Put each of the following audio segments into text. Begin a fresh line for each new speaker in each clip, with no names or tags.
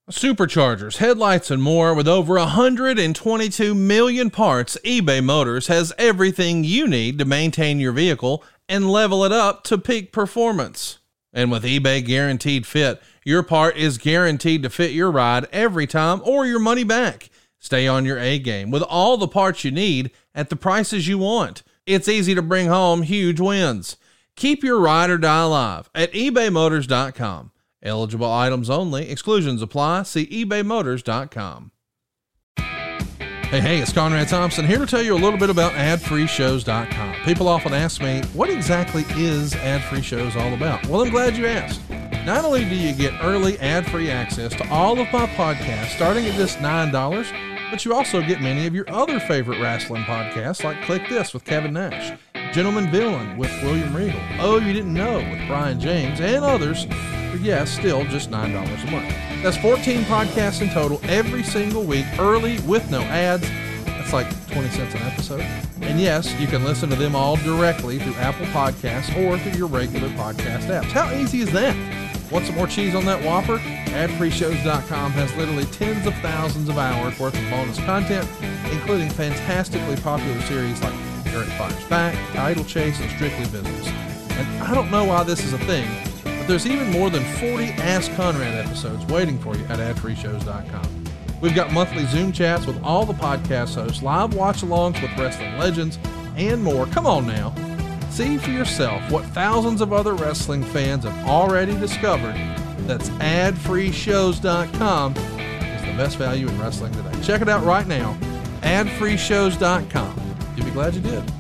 Superchargers, headlights, and more. With over 122 million parts, eBay Motors has everything you need to maintain your vehicle and level it up to peak performance. And with eBay Guaranteed Fit, your part is guaranteed to fit your ride every time or your money back. Stay on your A game with all the parts you need at the prices you want. It's easy to bring home huge wins. Keep your ride or die alive at ebaymotors.com. Eligible items only. Exclusions apply. See ebaymotors.com. Hey, it's Conrad Thompson here to tell you a little bit about adfreeshows.com. People often ask me, what exactly is Ad-Free Shows all about? Well, I'm glad you asked. Not only do you get early ad-free access to all of my podcasts starting at just $9, but you also get many of your other favorite wrestling podcasts like Click This with Kevin Nash, Gentleman Villain with William Regal, Oh You Didn't Know with Brian James, and others. But yes, still just $9 a month. That's 14 podcasts in total every single week, early with no ads. That's like 20 cents an episode. And yes, you can listen to them all directly through Apple Podcasts or through your regular podcast apps. How easy is that? Want some more cheese on that Whopper? AdFreeShows.com has literally tens of thousands of hours worth of bonus content, including fantastically popular series like Eric Fires Back, Title Chase, and Strictly Business. And I don't know why this is a thing, there's even more than 40 Ask Conrad episodes waiting for you at adfreeshows.com. We've got monthly Zoom chats with all the podcast hosts, live watch-alongs with wrestling legends, and more. Come on now. See for yourself what thousands of other wrestling fans have already discovered. That's adfreeshows.com is the best value in wrestling today. Check it out right now. adfreeshows.com. You'll be glad you did.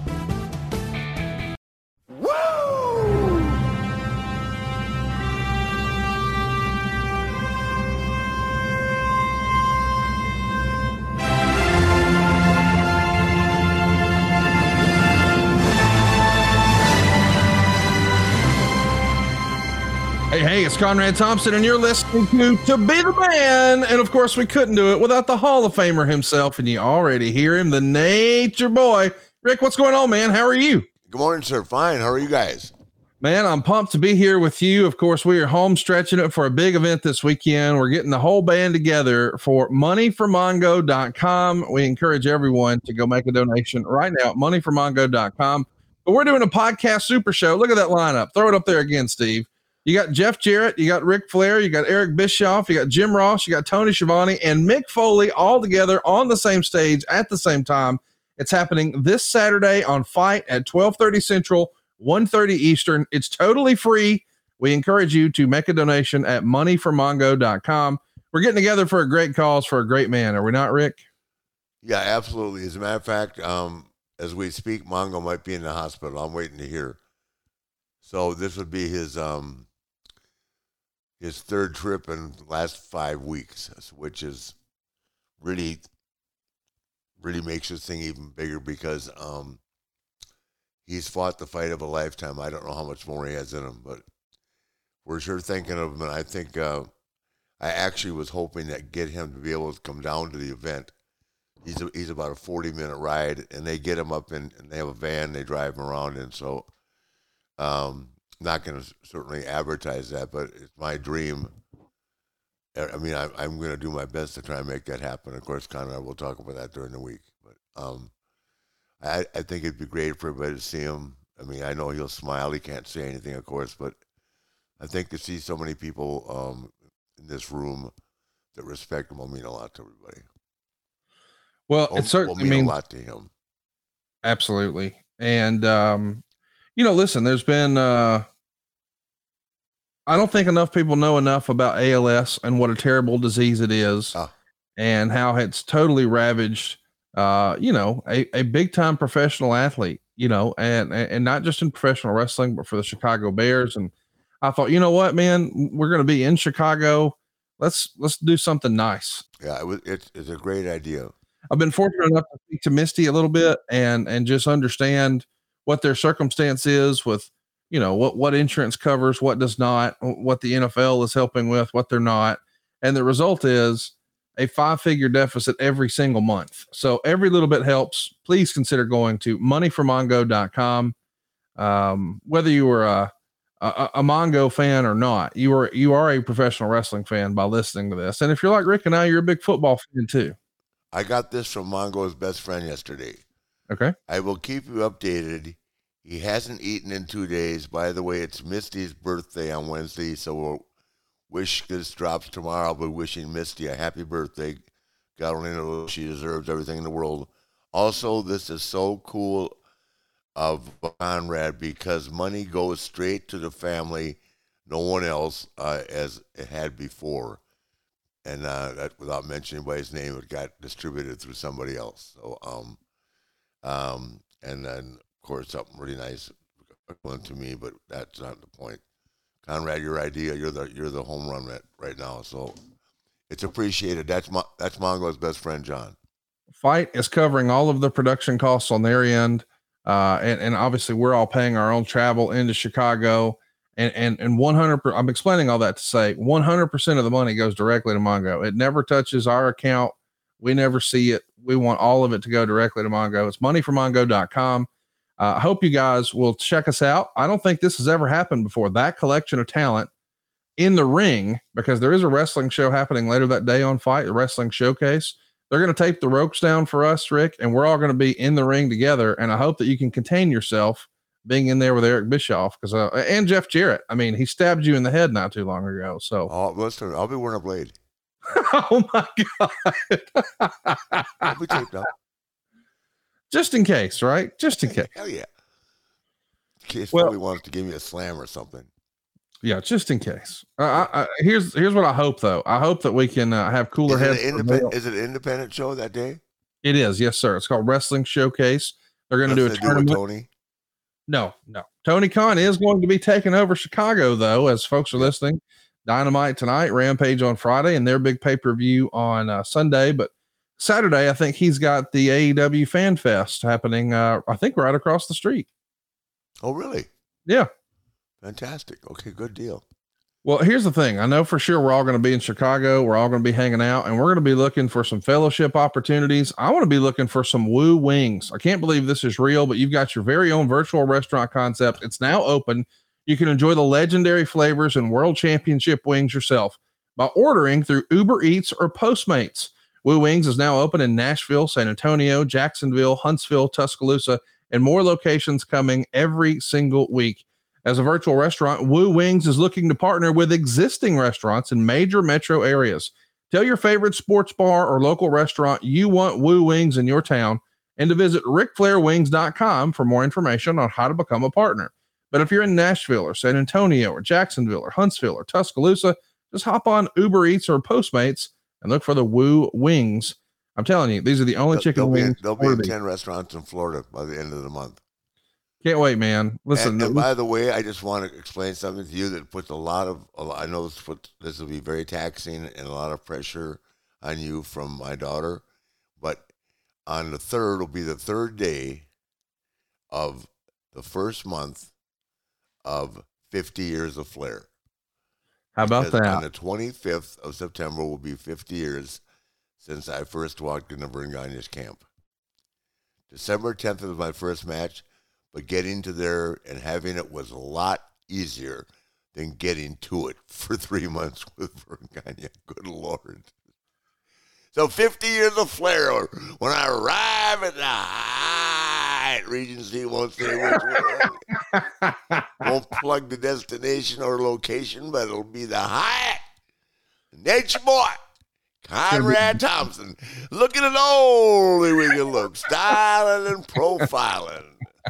Hey, it's Conrad Thompson, and you're listening to Be the Man. And of course, we couldn't do it without the Hall of Famer himself, and you already hear him, the Nature Boy. Rick, what's going on, man? How are you?
Good morning, sir. Fine. How are you guys?
Man, I'm pumped to be here with you. Of course, we are home stretching it for a big event this weekend. We're getting the whole band together for moneyformongo.com. We encourage everyone to go make a donation right now at moneyformongo.com. But we're doing a podcast super show. Look at that lineup. Throw it up there again, Steve. You got Jeff Jarrett, you got Ric Flair, you got Eric Bischoff, you got Jim Ross, you got Tony Schiavone, and Mick Foley all together on the same stage at the same time. It's happening this Saturday on Fight at 12:30 Central, 1:30 Eastern. It's totally free. We encourage you to make a donation at moneyformongo.com. We're getting together for a great cause for a great man. Are we not, Rick?
Yeah, absolutely. As a matter of fact, as we speak, Mongo might be in the hospital. I'm waiting to hear. So this would be his third trip in the last 5 weeks, which is really makes this thing even bigger because he's fought the fight of a lifetime. I don't know how much more he has in him, but we're sure thinking of him. And I think I actually was hoping that get him to be able to come down to the event. He's about a 40-minute ride, and they get him up and they have a van they drive him around in. So not going to certainly advertise that, but it's my dream. I mean, I'm going to do my best to try and make that happen. Of course, Conrad will talk about that during the week. But I think it'd be great for everybody to see him. I mean, I know he'll smile. He can't say anything, of course, but I think to see so many people in this room that respect him will mean a lot to everybody.
Well, it certainly
means a lot to him.
Absolutely. And, listen, there's been, I don't think enough people know enough about ALS and what a terrible disease it is and how it's totally ravaged, a big time professional athlete, and not just in professional wrestling, but for the Chicago Bears. And I thought, you know what, man, we're going to be in Chicago. Let's do something nice.
Yeah, it's a great idea.
I've been fortunate enough to speak to Misty a little bit and just understand what their circumstance is with, what insurance covers, what does not, what the NFL is helping with, what they're not. And the result is a 5-figure deficit every single month. So every little bit helps. Please consider going to moneyformongo.com. Whether you were a a Mongo fan or not, you are a professional wrestling fan by listening to this. And if you're like Rick and I, you're a big football fan too.
I got this from Mongo's best friend yesterday.
Okay.
I will keep you updated. He hasn't eaten in 2 days. By the way, it's Misty's birthday on Wednesday, so we'll wish this drops tomorrow. I'll be wishing Misty a happy birthday. God only knows she deserves everything in the world. Also, this is so cool of Conrad because money goes straight to the family, no one else, as it had before. And that, without mentioning anybody's name, it got distributed through somebody else. So, and then of course something really nice went to me, but that's not the point. Conrad, your idea, you're the home run right now, so it's appreciated. That's Mongo's best friend, John.
Fight is covering all of the production costs on their end, and obviously we're all paying our own travel into Chicago. And 100%, I'm explaining all that to say 100% of the money goes directly to Mongo. It never touches our account. We never see it. We want all of it to go directly to Mongo. It's moneyformongo.com. I hope you guys will check us out. I don't think this has ever happened before. That collection of talent in the ring, because there is a wrestling show happening later that day on Fight, the Wrestling Showcase. They're going to tape the ropes down for us, Rick, and we're all going to be in the ring together. And I hope that you can contain yourself being in there with Eric Bischoff, because and Jeff Jarrett. I mean, he stabbed you in the head not too long ago. So,
listen, I'll be wearing a blade.
Oh my God!
I'll be taped up,
just in case, right? Just in case.
Hell yeah! In case somebody wants to give me a slam or something.
Yeah, just in case. Here's what I hope though. I hope that we can have cooler heads.
Is it an independent show that day?
It is, yes, sir. It's called Wrestling Showcase. They're going to do a tournament.
Tony?
No. Tony Khan is going to be taking over Chicago, though, as folks are listening. Dynamite tonight, Rampage on Friday, and their big pay-per-view on Sunday. But Saturday, I think he's got the AEW Fan Fest happening, I think right across the street.
Oh, really?
Yeah.
Fantastic. Okay, good deal.
Well, here's the thing. I know for sure we're all going to be in Chicago. We're all going to be hanging out, and we're going to be looking for some fellowship opportunities. I want to be looking for some Woo Wings. I can't believe this is real, but you've got your very own virtual restaurant concept. It's now open. You can enjoy the legendary flavors and world championship wings yourself by ordering through Uber Eats or Postmates. Woo Wings is now open in Nashville, San Antonio, Jacksonville, Huntsville, Tuscaloosa, and more locations coming every single week. As a virtual restaurant, Woo Wings is looking to partner with existing restaurants in major metro areas. Tell your favorite sports bar or local restaurant you want Woo Wings in your town and to visit rickflairwings.com for more information on how to become a partner. But if you're in Nashville or San Antonio or Jacksonville or Huntsville or Tuscaloosa, just hop on Uber Eats or Postmates and look for the Woo Wings. I'm telling you, these are the only chicken wings.
There'll be in 10 restaurants in Florida by the end of the month.
Can't wait, man. Listen.
And by the way, I just want to explain something to you that puts I know this will be very taxing and a lot of pressure on you from my daughter, but on the 3rd will be the 3rd day of the first month of 50 years of Flair.
How about that?
On the 25th of September will be 50 years since I first walked into Vern Gagne's camp. December 10th was my first match. But getting to there and having it was a lot easier than getting to it for 3 months with Vern Gagne. Good Lord. So 50 years of Flair. When I arrive at the Hyatt Regency, won't say which one. Won't plug the destination or location, but it'll be the Hyatt. Nature Boy. Conrad Thompson. Looking at all the way you look. Styling and profiling.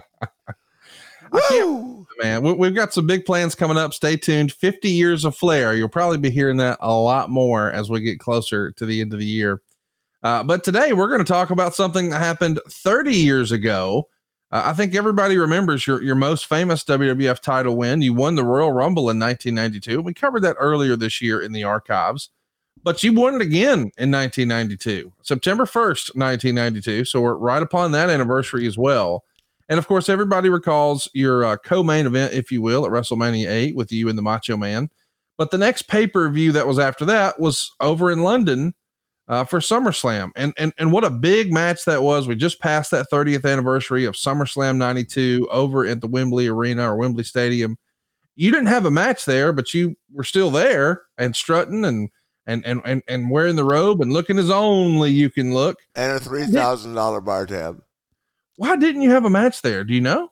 Woo!
Man, we've got some big plans coming up. Stay tuned. 50 years of Flair. You'll probably be hearing that a lot more as we get closer to the end of the year. But today we're going to talk about something that happened 30 years ago. I think everybody remembers your most famous WWF title win. You won the Royal Rumble in 1992. We covered that earlier this year in the archives, but you won it again in 1992, September 1st, 1992. So we're right upon that anniversary as well. And of course, everybody recalls your co-main event, if you will, at WrestleMania 8 with you and the Macho Man. But the next pay-per-view that was after that was over in London for SummerSlam. And what a big match that was. We just passed that 30th anniversary of SummerSlam 92 over at the Wembley Arena or Wembley Stadium you didn't have a match there, but you were still there and strutting and wearing the robe and looking as only you can look.
And a $3,000 bar tab.
Why didn't you have a match there? Do you know?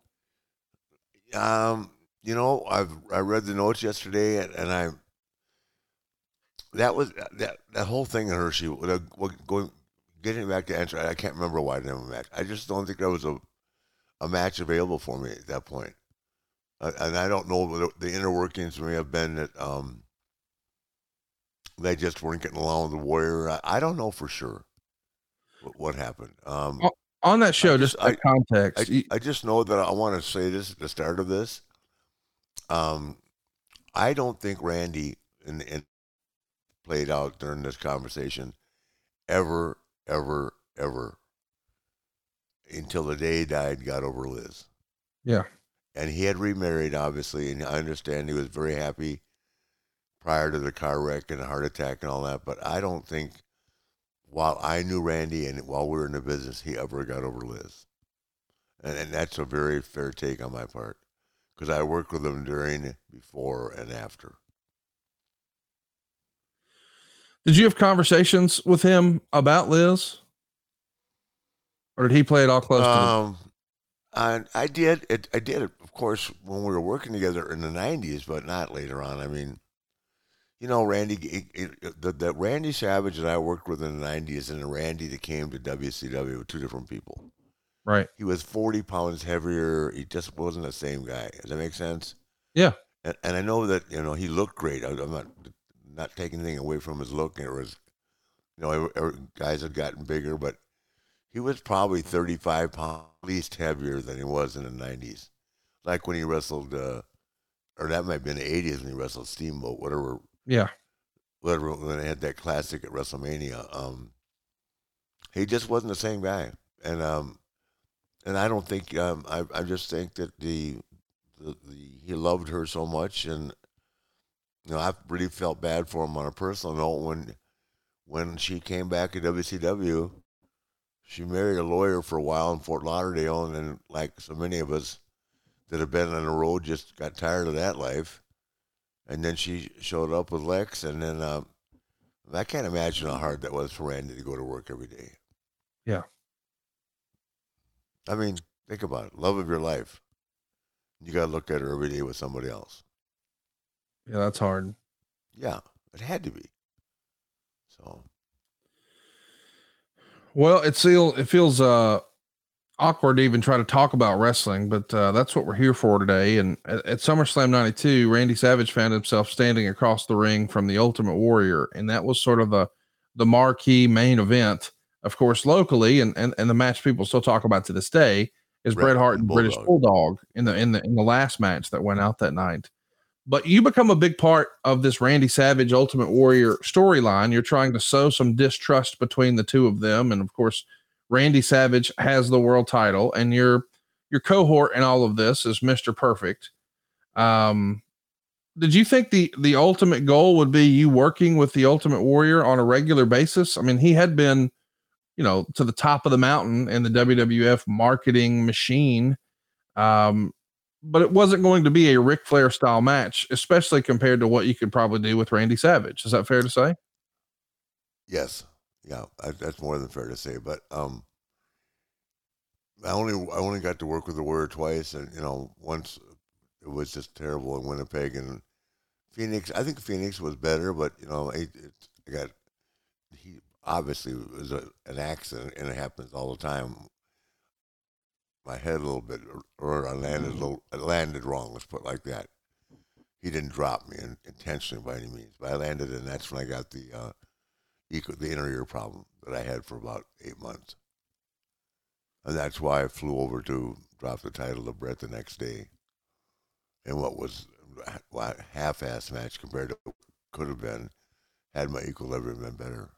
I read the notes yesterday, and that whole thing in Hershey. Getting back to answer, I can't remember why I didn't have a match. I just don't think there was a match available for me at that point. And I don't know, the inner workings may have been that they just weren't getting along with the Warrior. I don't know for sure what happened.
On that show, just for context.
I just know that I want to say this at the start of this. I don't think Randy and played out during this conversation ever, until the day he died, got over Liz.
Yeah.
And he had remarried, obviously, and I understand he was very happy prior to the car wreck and the heart attack and all that. But I don't think, while I knew Randy and while we were in the business, he ever got over Liz. And that's a very fair take on my part, because I worked with him during, before, and after.
Did you have conversations with him about Liz? Or did he play it all close to him?
I did. I did it, of course, when we were working together in the 90s, but not later on. I mean, Randy, the Randy Savage that I worked with in the 90s and the Randy that came to WCW were two different people.
Right.
He was 40 pounds heavier. He just wasn't the same guy. Does that make sense?
Yeah.
And I know that, he looked great. I'm not taking anything away from his look. It was, guys had gotten bigger, but he was probably 35 pounds, at least heavier than he was in the 90s. Like when he wrestled, or that might have been the 80s when he wrestled Steamboat, whatever.
Yeah.
Whatever, when they had that classic at WrestleMania. He just wasn't the same guy. And I don't think, I just think that he loved her so much. And, I really felt bad for him on a personal note when she came back at WCW. She married a lawyer for a while in Fort Lauderdale, and then, like so many of us that have been on the road, just got tired of that life. And then she showed up with Lex, and then I can't imagine how hard that was for Randy to go to work every day.
Yeah.
I mean, think about it. Love of your life. You got to look at her every day with somebody else.
Yeah, that's hard.
Yeah, it had to be. So.
Well, it feels awkward to even try to talk about wrestling, but that's what we're here for today. And at SummerSlam 92, Randy Savage found himself standing across the ring from the Ultimate Warrior. And that was sort of the marquee main event, of course, locally. And the match people still talk about to this day is Bret Hart and British Bulldog in the last match that went out that night. But you become a big part of this Randy Savage Ultimate Warrior storyline. You're trying to sow some distrust between the two of them. And of course, Randy Savage has the world title, and your cohort in all of this is Mr. Perfect. Did you think the ultimate goal would be you working with the Ultimate Warrior on a regular basis? I mean, he had been, to the top of the mountain in the WWF marketing machine. But it wasn't going to be a Ric Flair style match, especially compared to what you could probably do with Randy Savage. Is that fair to say?
Yes. Yeah, that's more than fair to say. But I only got to work with the Warrior twice, and once it was just terrible in Winnipeg and Phoenix. I think Phoenix was better, but he obviously was an accident, and it happens all the time. My head a little bit, or I landed wrong. Let's put it like that. He didn't drop me intentionally by any means, but I landed, and that's when I got the inner ear problem that I had for about 8 months, and that's why I flew over to drop the title to Bret the next day. And what was a half-ass match compared to what could have been, had my equilibrium been better.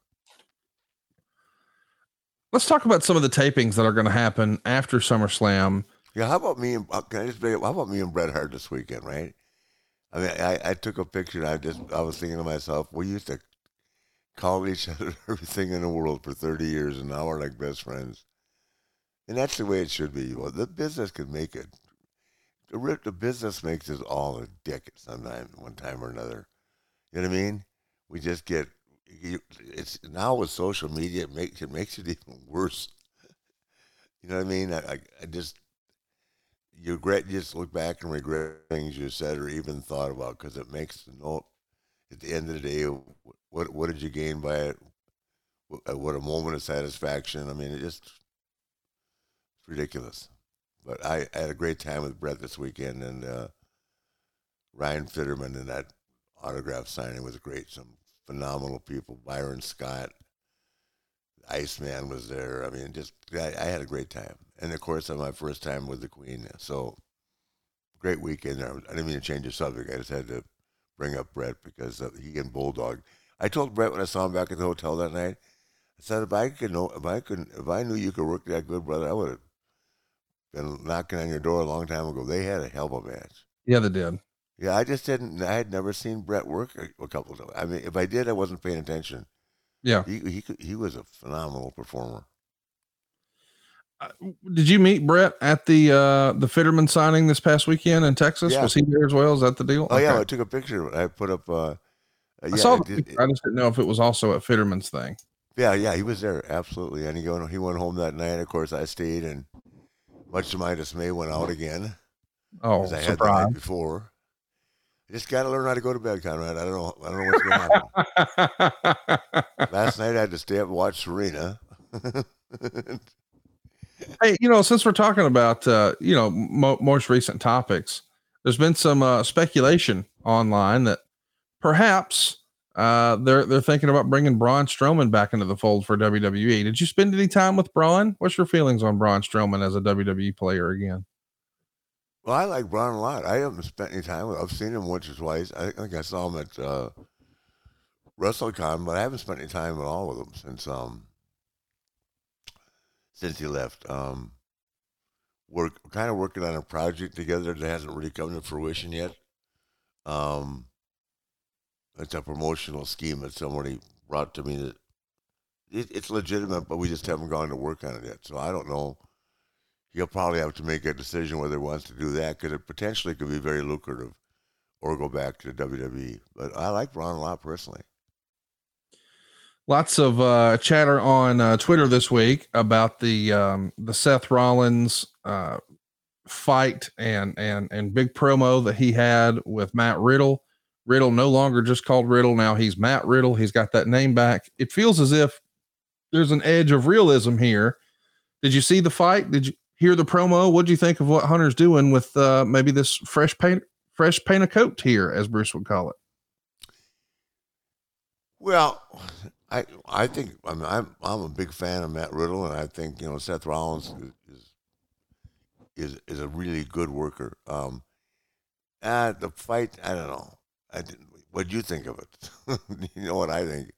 Let's talk about some of the tapings that are going to happen after SummerSlam.
Yeah, how about me? How about me and Bret Hart this weekend, right? I mean, I took a picture, and I was thinking to myself, we used to call each other everything in the world for 30 years, and now we're like best friends. And that's the way it should be. Well, the business could make it. the business makes us all a dick at some time, one time or another. You know what I mean? We just get it's now with social media, it makes it even worse. You know what I mean? I just you just look back and regret things you said or even thought about because it makes no. At the end of the day, what did you gain by it? What a moment of satisfaction. I mean, it's ridiculous. But I had a great time with Brett this weekend, and Ryan Fitterman and that autograph signing was great. Some phenomenal people. Byron Scott, Iceman was there. I mean, I had a great time. And of course, on my first time with the Queen. So great weekend there. I didn't mean to change the subject. I just had to bring up Brett because he and Bulldog. I told Brett when I saw him back at the hotel that night. I said, if I knew you could work that good, brother, I would have been knocking on your door a long time ago. They had a hell of a match.
Yeah, they did.
Yeah, I just didn't. I had never seen Brett work a couple of times. I mean, if I did, I wasn't paying attention.
Yeah.
He was a phenomenal performer.
Did you meet Brett at the Fitterman signing this past weekend in Texas?
Yeah.
Was he there as well? Is that the deal?
Oh okay. Yeah, I took a picture. I put up.
I saw the picture. I just didn't know if it was also at Fitterman's thing.
Yeah, he was there absolutely, and he went home that night. Of course, I stayed, and much to my dismay, went out again.
Oh,
because I had the night before. I just got to learn how to go to bed, Conrad. I don't know what's going to happen. Last night I had to stay up and watch Serena.
Hey, since we're talking about most recent topics, there's been some speculation online that perhaps they're thinking about bringing Braun Strowman back into the fold for WWE. Did you spend any time with Braun? What's your feelings on Braun Strowman as a WWE player again?
Well, I like Braun a lot. I haven't spent any time with him. I've seen him once or twice. I think I saw him at WrestleCon, but I haven't spent any time at all with him since he left. We're kind of working on a project together that hasn't really come to fruition yet. It's a promotional scheme that somebody brought to me that it's legitimate, but we just haven't gone to work on it yet. So I don't know. He'll probably have to make a decision whether he wants to do that because it potentially could be very lucrative or go back to the WWE. But I like Braun a lot personally.
Lots of chatter on Twitter this week about the Seth Rollins fight and big promo that he had with Matt Riddle. Riddle no longer just called Riddle. Now he's Matt Riddle. He's got that name back. It feels as if there's an edge of realism here. Did you see the fight? Did you hear the promo? What do you think of what Hunter's doing with maybe this fresh paint of coat here, as Bruce would call it?
Well, I think I'm a big fan of Matt Riddle, and I think Seth Rollins is a really good worker. The fight, I don't know. What'd you think of it? You know what I think?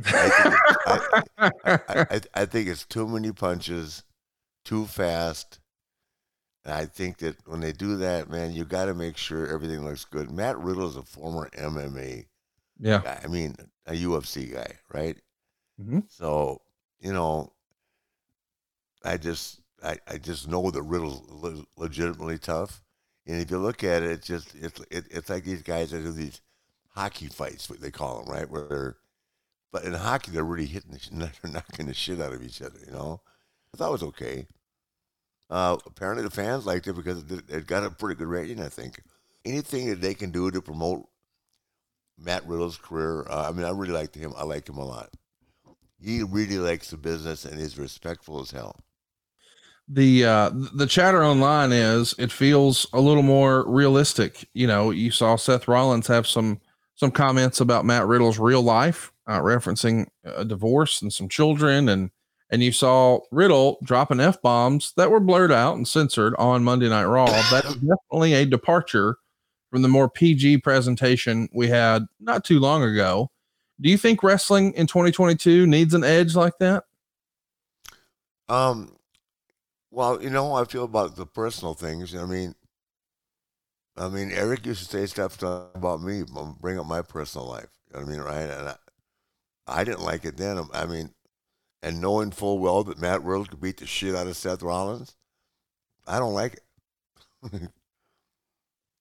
I think it's too many punches, too fast. And I think that when they do that, man, you got to make sure everything looks good. Matt Riddle is a former MMA guy. I mean, a UFC guy, right?
Mm-hmm.
So, I just know that Riddle's legitimately tough. And if you look at it, it's like these guys that do these hockey fights, what they call them, right? But in hockey, they're really they're knocking the shit out of each other, I thought it was okay. Apparently the fans liked it because it got a pretty good rating, I think. Anything that they can do to promote Matt Riddle's career, I really liked him. I like him a lot. He really likes the business and is respectful as hell.
The chatter online is it feels a little more realistic. You saw Seth Rollins have some comments about Matt Riddle's real life, referencing a divorce and some children, and you saw Riddle dropping F-bombs that were blurred out and censored on Monday Night Raw. That is definitely a departure from the more PG presentation we had not too long ago. Do you think wrestling in 2022 needs an edge like that?
Well, I feel about the personal things. I mean, Eric used to say stuff about me, bring up my personal life. You know what I mean, right? And I didn't like it then. And knowing full well that Matt Riddle could beat the shit out of Seth Rollins, I don't like it.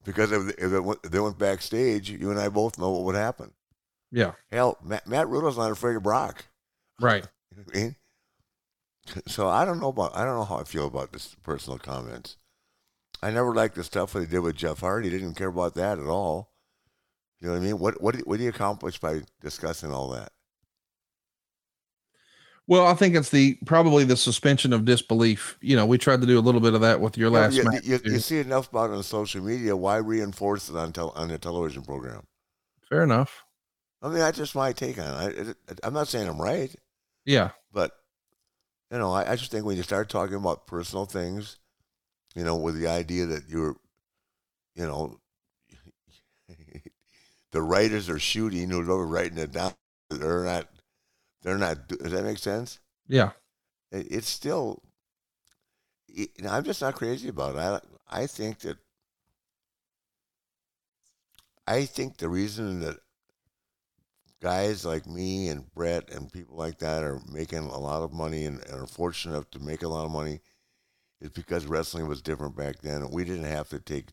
Because if they went backstage, you and I both know what would happen.
Yeah.
Hell, Matt Riddle's not afraid of Brock.
Right.
You know what I mean? So I don't know how I feel about this personal comments. I never liked the stuff that he did with Jeff Hardy. Didn't care about that at all. You know what I mean? What do you accomplish by discussing all that?
Well, I think it's probably the suspension of disbelief. We tried to do a little bit of that with your last match.
You see enough about it on social media. Why reinforce it on a television program?
Fair enough.
I mean, that's just my take on it. I'm not saying I'm right.
Yeah.
But, I just think when you start talking about personal things, with the idea that you're, the writers are shooting whoever writing it down. They're not. Does that make sense?
Yeah.
It's still. I'm just not crazy about it. I think the reason that guys like me and Brett and people like that are making a lot of money and are fortunate enough to make a lot of money is because wrestling was different back then. We didn't have to take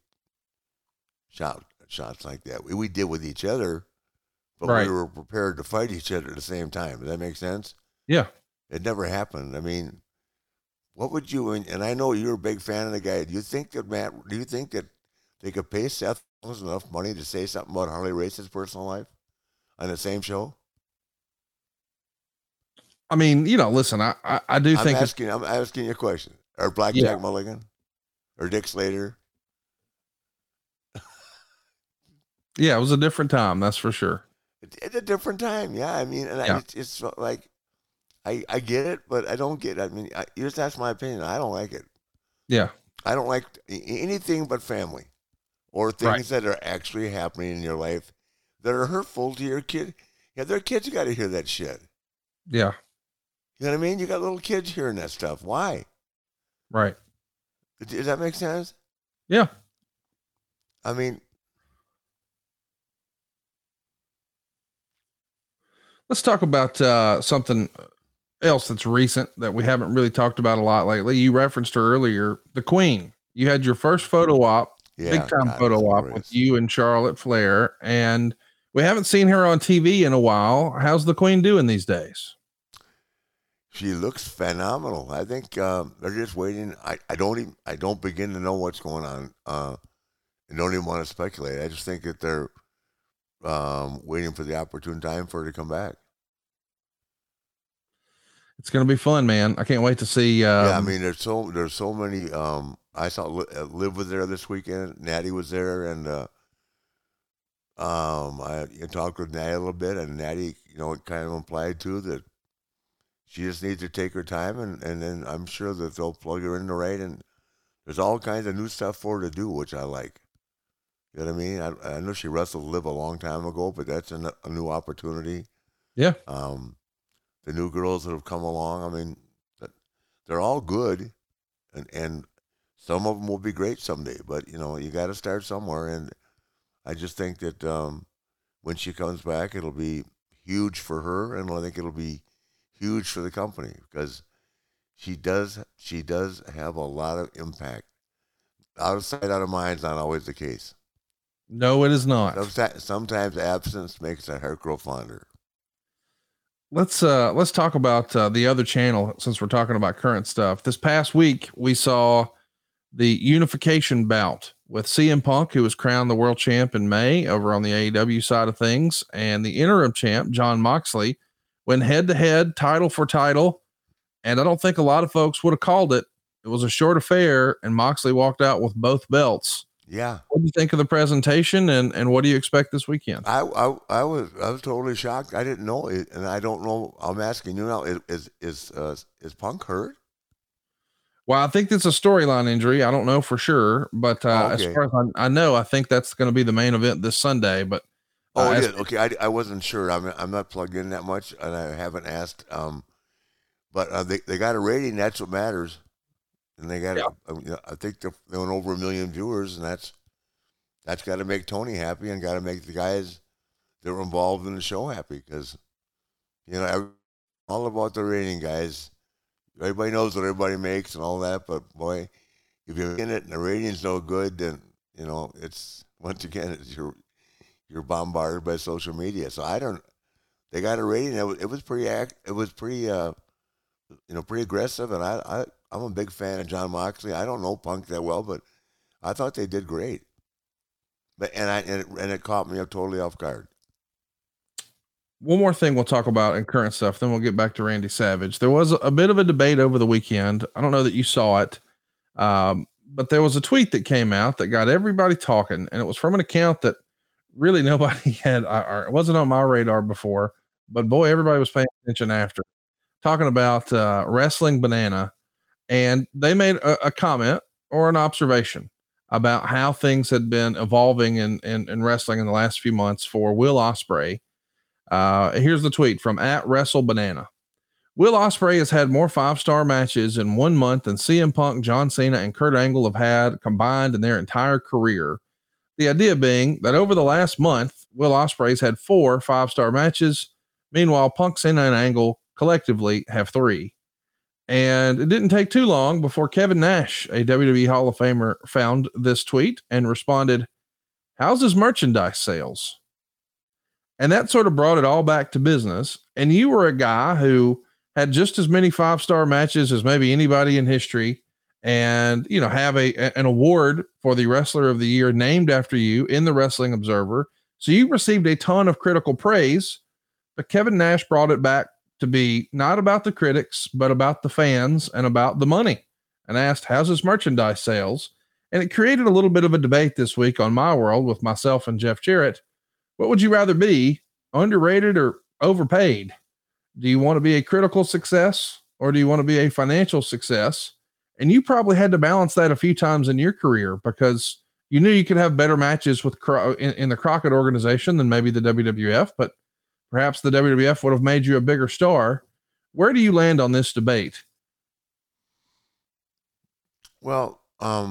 shots like that. We did with each other, but
right.
we were prepared to fight each other at the same time. Does that make sense?
Yeah.
It never happened. I mean, what would you, and I know you're a big fan of the guy. Do you think that they could pay Seth Rollins enough money to say something about Harley Race's personal life on the same show?
I mean, listen, I do think
I'm asking you a question. Or Blackjack Mulligan? Or Dick Slater?
Yeah, it was a different time, that's for sure.
It's a different time, yeah. I mean, and it's like, I get it, but I don't get it. I mean, that's my opinion. I don't like it.
Yeah.
I don't like anything but family or things that are actually happening in your life that are hurtful to your kid. Yeah, their kids got to hear that shit.
Yeah.
You know what I mean? You got little kids hearing that stuff. Why?
Right.
Does that make sense?
Yeah.
I mean,
let's talk about something else that's recent that we haven't really talked about a lot lately. You referenced her earlier, the Queen. You had your first photo op, big time photo op with you and Charlotte Flair, and we haven't seen her on TV in a while. How's the Queen doing these days?
She looks phenomenal. I think they're just waiting. I don't begin to know what's going on. I don't even want to speculate. I just think that they're waiting for the opportune time for her to come back.
It's going to be fun, man. I can't wait to see.
Yeah, I mean, there's so many. I saw Liv was there this weekend. Natty was there, and I talked with Natty a little bit, and Natty, kind of implied too that she just needs to take her time, and then I'm sure that they'll plug her in the right, and there's all kinds of new stuff for her to do, which I like. You know what I mean? I know she wrestled Liv a long time ago, but that's a new opportunity.
Yeah.
The new girls that have come along, I mean, they're all good, and some of them will be great someday. But you got to start somewhere, and I just think that when she comes back, it'll be huge for her, and I think it'll be huge for the company because she does have a lot of impact. Out of sight, out of mind is not always the case.
No, it is not.
Sometimes absence makes the heart grow fonder.
Let's talk about the other channel since we're talking about current stuff. This past week, we saw the unification bout with CM Punk, who was crowned the world champ in May over on the AEW side of things, and the interim champ, Jon Moxley, went head to head, title for title. And I don't think a lot of folks would have called it. It was a short affair, and Moxley walked out with both belts.
Yeah.
What do you think of the presentation, and what do you expect this weekend?
I was totally shocked. I didn't know it, and I don't know. I'm asking you now: is Punk hurt?
Well, I think it's a storyline injury. I don't know for sure, but as far as I know, I think that's going to be the main event this Sunday. But
okay. I wasn't sure. I'm not plugged in that much, and I haven't asked. But they got a rating. That's what matters. And they got, I think they went over 1 million viewers, and that's got to make Tony happy and got to make the guys that were involved in the show happy because, all about the rating, guys. Everybody knows what everybody makes and all that, but boy, if you're in it and the rating's no good, then it's once again, you're bombarded by social media. So I don't. They got a rating. It was pretty pretty aggressive. And I'm a big fan of John Moxley. I don't know Punk that well, but I thought they did great. But and it caught me up totally off guard.
One more thing we'll talk about in current stuff, then we'll get back to Randy Savage. There was a bit of a debate over the weekend. I don't know that you saw it, but there was a tweet that came out that got everybody talking, and it was from an account that really nobody had, or it wasn't on my radar before, but boy, everybody was paying attention after, talking about Wrestling Banana, and they made a comment or an observation about how things had been evolving in wrestling in the last few months for Will Ospreay. Here's the tweet from @WrestleBanana. Will Ospreay has had more 5-star matches in 1 month than CM Punk, John Cena, and Kurt Angle have had combined in their entire career. The idea being that over the last month, Will Ospreay's had 4 5-star matches. Meanwhile, Punk, Cena, and Angle collectively have 3. And it didn't take too long before Kevin Nash, a WWE Hall of Famer, found this tweet and responded, "How's his merchandise sales?" And that sort of brought it all back to business. And you were a guy who had just as many 5-star matches as maybe anybody in history, and, have an award for the Wrestler of the Year named after you in the Wrestling Observer. So you received a ton of critical praise, but Kevin Nash brought it back to be not about the critics, but about the fans and about the money, and asked, how's his merchandise sales? And it created a little bit of a debate this week on My World with myself and Jeff Jarrett. What would you rather be, underrated or overpaid? Do you want to be a critical success, or do you want to be a financial success? And you probably had to balance that a few times in your career, because you knew you could have better matches with in the Crockett organization than maybe the WWF, but perhaps the WWF would have made you a bigger star. Where do you land on this debate?
Well,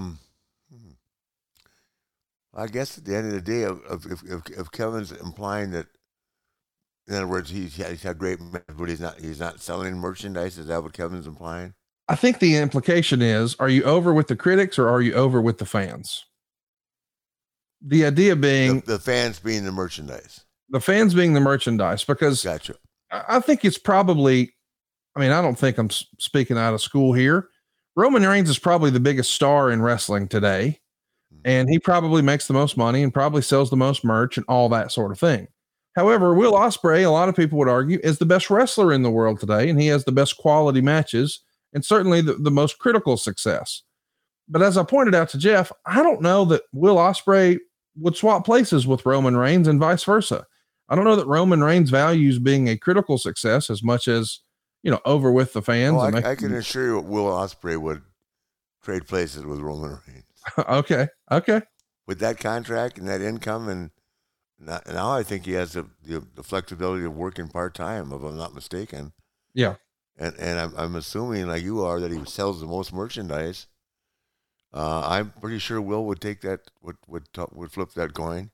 I guess at the end of the day, if Kevin's implying that, in other words, he's had great, but he's not selling merchandise, is that what Kevin's implying?
I think the implication is, are you over with the critics or are you over with the fans? The idea being
the fans being the merchandise.
The fans being the merchandise, because
gotcha.
I think it's probably, I don't think I'm speaking out of school here. Roman Reigns is probably the biggest star in wrestling today. And he probably makes the most money and probably sells the most merch and all that sort of thing. However, Will Ospreay, a lot of people would argue, is the best wrestler in the world today, and he has the best quality matches and certainly the most critical success. But as I pointed out to Jeff, I don't know that Will Ospreay would swap places with Roman Reigns and vice versa. I don't know that Roman Reigns values being a critical success as much as, over with the fans.
Well, I can assure you Will Ospreay would trade places with Roman Reigns.
Okay.
With that contract and that income, and now I think he has the flexibility of working part-time, if I'm not mistaken.
Yeah.
And I'm assuming, like you are, that he sells the most merchandise. I'm pretty sure Will would take that, would flip that coin.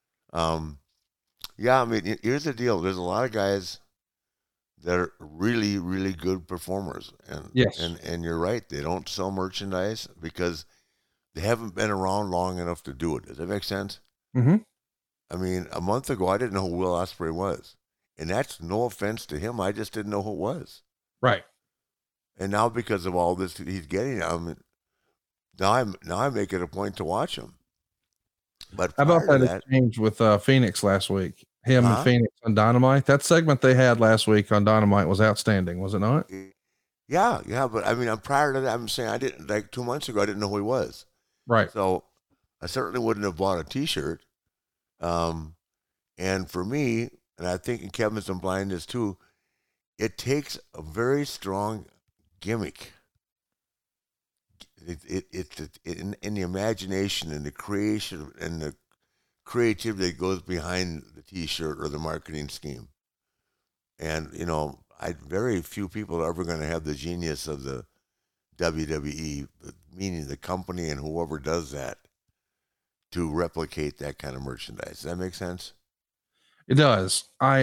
Yeah, here's the deal. There's a lot of guys that are really, really good performers. And
yes.
And you're right. They don't sell merchandise because they haven't been around long enough to do it. Does that make sense?
Mm-hmm.
A month ago, I didn't know who Will Ospreay was. And that's no offense to him. I just didn't know who it was.
Right.
And now, because of all this he's getting, now I make it a point to watch him. But
how about that exchange with Phoenix last week? Him and Phoenix on Dynamite. That segment they had last week on Dynamite was outstanding, was it not?
Yeah. But prior to that, I'm saying I didn't, like 2 months ago, I didn't know who he was.
Right.
So I certainly wouldn't have bought a T-shirt. And for me, and I think Kevin's implying this too, it takes a very strong gimmick. It's in the imagination and the creation and the creativity that goes behind the T-shirt or the marketing scheme. And very few people are ever going to have the genius of the WWE, meaning the company and whoever does that, to replicate that kind of merchandise. Does that make sense?
It does. I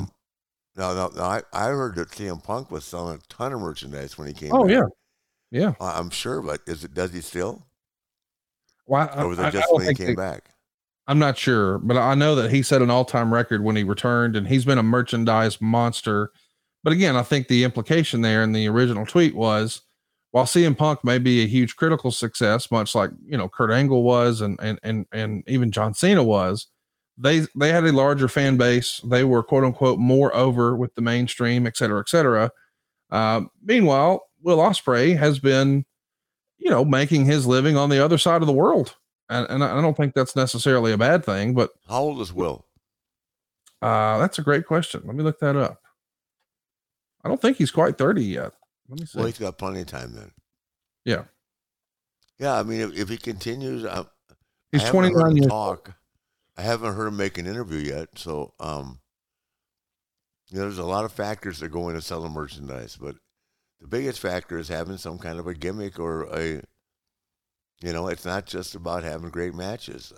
heard that CM Punk was selling a ton of merchandise when he came.
Oh back. Yeah.
I'm sure, but does he still?
Well,
Or was
I
it just
don't
when he
think
came back?
I'm not sure, but I know that he set an all-time record when he returned, and he's been a merchandise monster. But again, I think the implication there in the original tweet was, while CM Punk may be a huge critical success, much like Kurt Angle was, and even John Cena was, they had a larger fan base. They were quote unquote more over with the mainstream, et cetera, et cetera. Meanwhile, Will Ospreay has been, making his living on the other side of the world. And I don't think that's necessarily a bad thing, but
How old is Will?
that's a great question. Let me look that up. I don't think he's quite 30 yet. Let me see.
Well, he's got plenty of time then.
Yeah.
Yeah. I mean, if he continues,
He's 29 years
old. I haven't heard him make an interview yet. So, there's a lot of factors that go into selling merchandise, but the biggest factor is having some kind of a gimmick or it's not just about having great matches.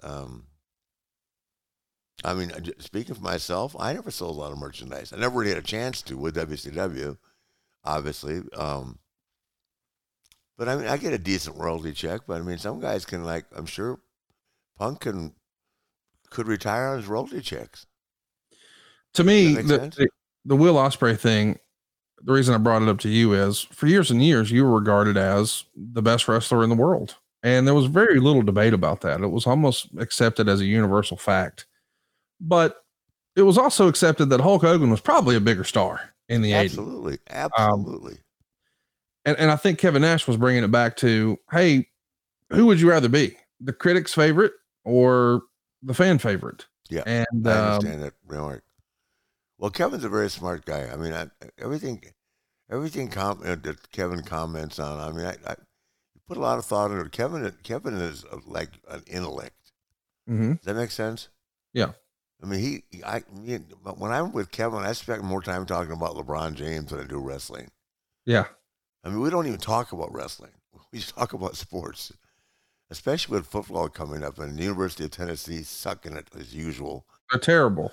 I mean, speaking for myself, I never sold a lot of merchandise. I never really had a chance to with WCW, obviously. But I mean, I get a decent royalty check. But I mean, some guys can, like, I'm sure Punk could retire on his royalty checks.
To me, the Will Ospreay thing, the reason I brought it up to you is, for years and years, you were regarded as the best wrestler in the world. And there was very little debate about that. It was almost accepted as a universal fact. But it was also accepted that Hulk Hogan was probably a bigger star in the
80s. Absolutely.
And I think Kevin Nash was bringing it back to, hey, who would you rather be? The critic's favorite or the fan favorite?
Yeah.
And
I understand that remark. Well, Kevin's a very smart guy. I mean, everything that Kevin comments on, I mean, I put a lot of thought into it. Kevin is like an intellect.
Mm-hmm.
Does that make sense?
Yeah.
I mean, when I'm with Kevin, I spend more time talking about LeBron James than I do wrestling.
Yeah.
I mean, we don't even talk about wrestling. We talk about sports, especially with football coming up and the University of Tennessee sucking it as usual.
They're terrible.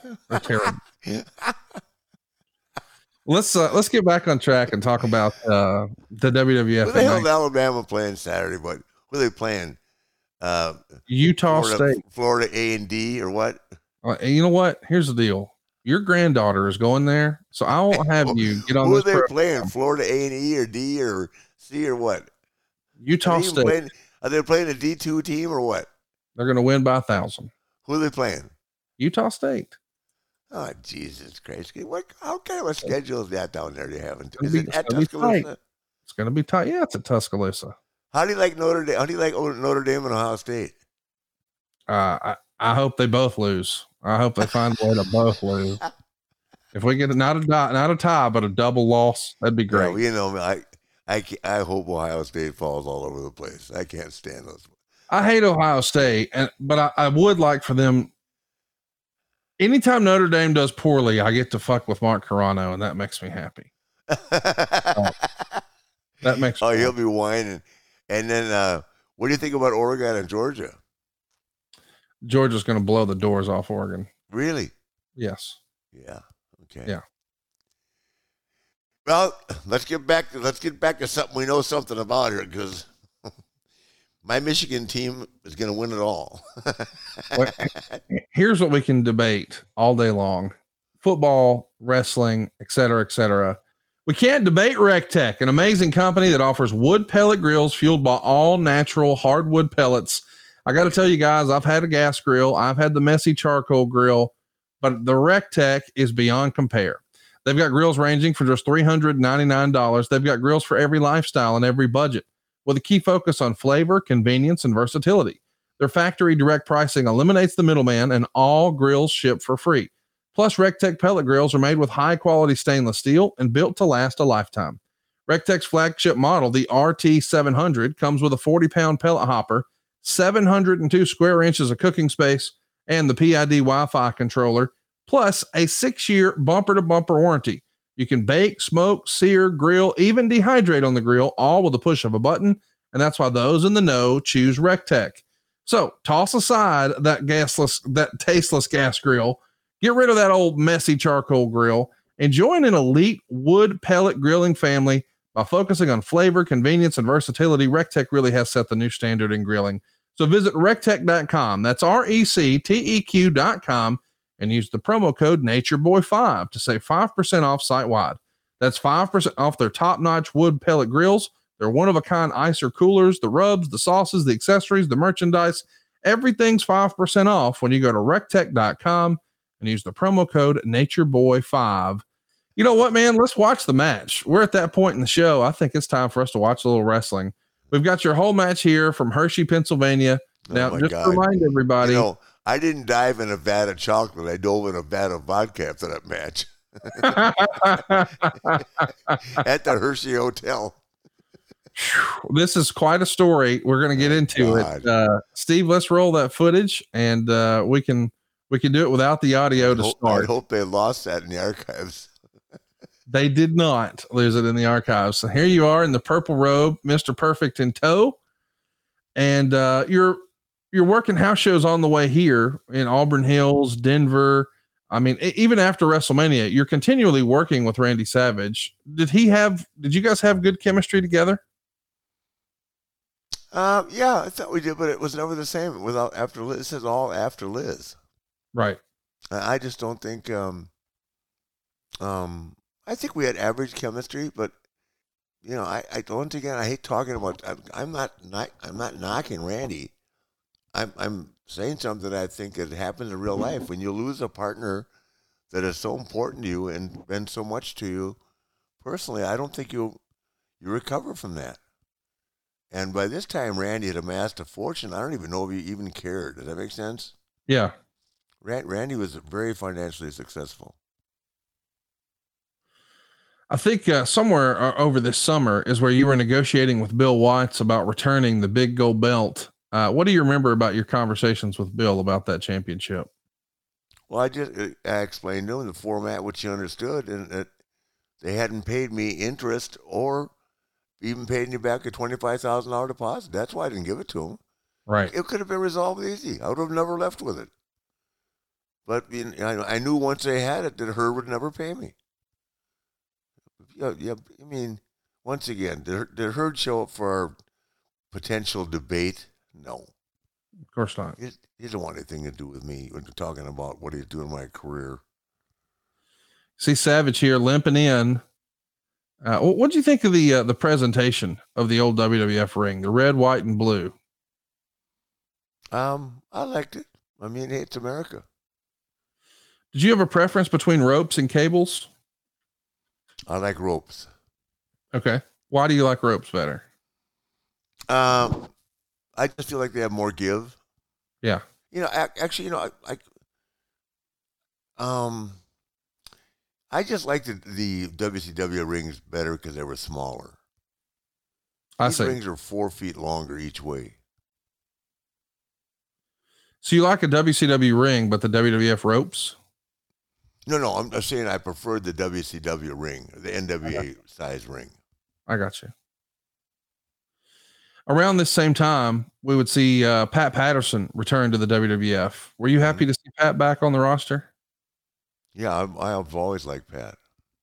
Let's get back on track and talk about the WWF.
Who the hell is Alabama playing Saturday? But who are they playing?
Utah State,
Florida A&D, or what?
You know what? Here's the deal. Your granddaughter is going there, so I won't have you get on.
Who are they playing? Florida A&E or D or C or what?
Utah State.
Are they playing a D2 team or what?
They're going to win by 1,000.
Who are they playing?
Utah State.
Oh, Jesus Christ. How kind of a schedule is that down there they have? Is it at Tuscaloosa?
It's going to be tight. Yeah, it's at Tuscaloosa.
How do you like Notre Dame? How do you like Notre Dame and Ohio State?
I hope they both lose. I hope they find a way to both lose. If we get not a tie, but a double loss, that'd be great.
Yeah, well, I hope Ohio State falls all over the place. I can't stand those.
I hate Ohio State, but I would like for them. Anytime Notre Dame does poorly, I get to fuck with Mark Carano, and that makes me happy. That makes.
Oh, he'll be whining. And then, what do you think about Oregon and Georgia?
Georgia's going to blow the doors off Oregon.
Really?
Yes.
Yeah. Okay.
Yeah.
Well, let's get back to something we know something about here, because my Michigan team is going to win it all.
Here's what we can debate all day long: football, wrestling, et cetera, et cetera. We can't debate RecTech, an amazing company that offers wood pellet grills fueled by all natural hardwood pellets. I got to tell you guys, I've had a gas grill. I've had the messy charcoal grill, but the RecTech is beyond compare. They've got grills ranging for just $399. They've got grills for every lifestyle and every budget, with a key focus on flavor, convenience, and versatility. Their factory direct pricing eliminates the middleman, and all grills ship for free. Plus, RecTech pellet grills are made with high-quality stainless steel and built to last a lifetime. RecTech's flagship model, the RT700, comes with a 40-pound pellet hopper, 702 square inches of cooking space, and the PID Wi-Fi controller, plus a 6-year bumper-to-bumper warranty. You can bake, smoke, sear, grill, even dehydrate on the grill, all with the push of a button, and that's why those in the know choose RecTech. So toss aside that tasteless gas grill, get rid of that old messy charcoal grill, and join an elite wood pellet grilling family by focusing on flavor, convenience, and versatility. RecTech really has set the new standard in grilling. So visit rectech.com. That's RECTEQ.com and use the promo code NatureBoy5 to save 5% off site wide. That's 5% off their top-notch wood pellet grills, their one-of-a-kind icer coolers, the rubs, the sauces, the accessories, the merchandise. Everything's 5% off when you go to rectech.com and use the promo code NatureBoy5. You know what, man? Let's watch the match. We're at that point in the show. I think it's time for us to watch a little wrestling. We've got your whole match here from Hershey, Pennsylvania. Now, just to remind everybody.
You know, I didn't dive in a vat of chocolate. I dove in a vat of vodka after that match. At the Hershey Hotel.
This is quite a story. We're going to get into it. Steve, let's roll that footage, and we can do it without the audio to start.
I hope they lost that in the archives.
They did not lose it in the archives. So here you are in the purple robe, Mr. Perfect in tow. And you're working house shows on the way here in Auburn Hills, Denver. I mean, even after WrestleMania, you're continually working with Randy Savage. Did you guys have good chemistry together?
Yeah, I thought we did, but it was never the same without after Liz. This is all after Liz.
Right.
I just don't think, I think we had average chemistry, but you know, I once again, I hate talking about, I'm not knocking Randy. I'm saying something that I think has happened in real life. When you lose a partner that is so important to you and been so much to you personally, I don't think you recover from that. And by this time, Randy had amassed a fortune. I don't even know if he even cared. Does that make sense?
Yeah.
Randy was very financially successful.
I think somewhere over this summer is where you were negotiating with Bill Watts about returning the big gold belt. What do you remember about your conversations with Bill about that championship?
Well, I explained to him the format, which he understood, and that they hadn't paid me interest or even paid me back a $25,000 deposit. That's why I didn't give it to him.
Right.
It could have been resolved easy. I would have never left with it. But I knew once they had it that Herb would never pay me. Yeah. I mean, once again, did Herb show up for our potential debate? No.
Of course not.
He doesn't want anything to do with me when you're talking about what he's doing in my career.
See Savage here limping in. What do you think of the presentation of the old WWF ring, the red, white, and blue?
I liked it. I mean, hey, it's America.
Did you have a preference between ropes and cables?
I like ropes.
Okay. Why do you like ropes better?
I just feel like they have more give.
Yeah.
You know, actually, you know, I just liked the WCW rings better because they were smaller. These rings are 4 feet longer each way.
So you like a WCW ring, but the WWF ropes?
No, I'm just saying I preferred the WCW ring, the NWA size ring.
I got you. Around this same time, we would see Pat Patterson return to the WWF. Were you happy to see Pat back on the roster?
Yeah, I've always liked Pat.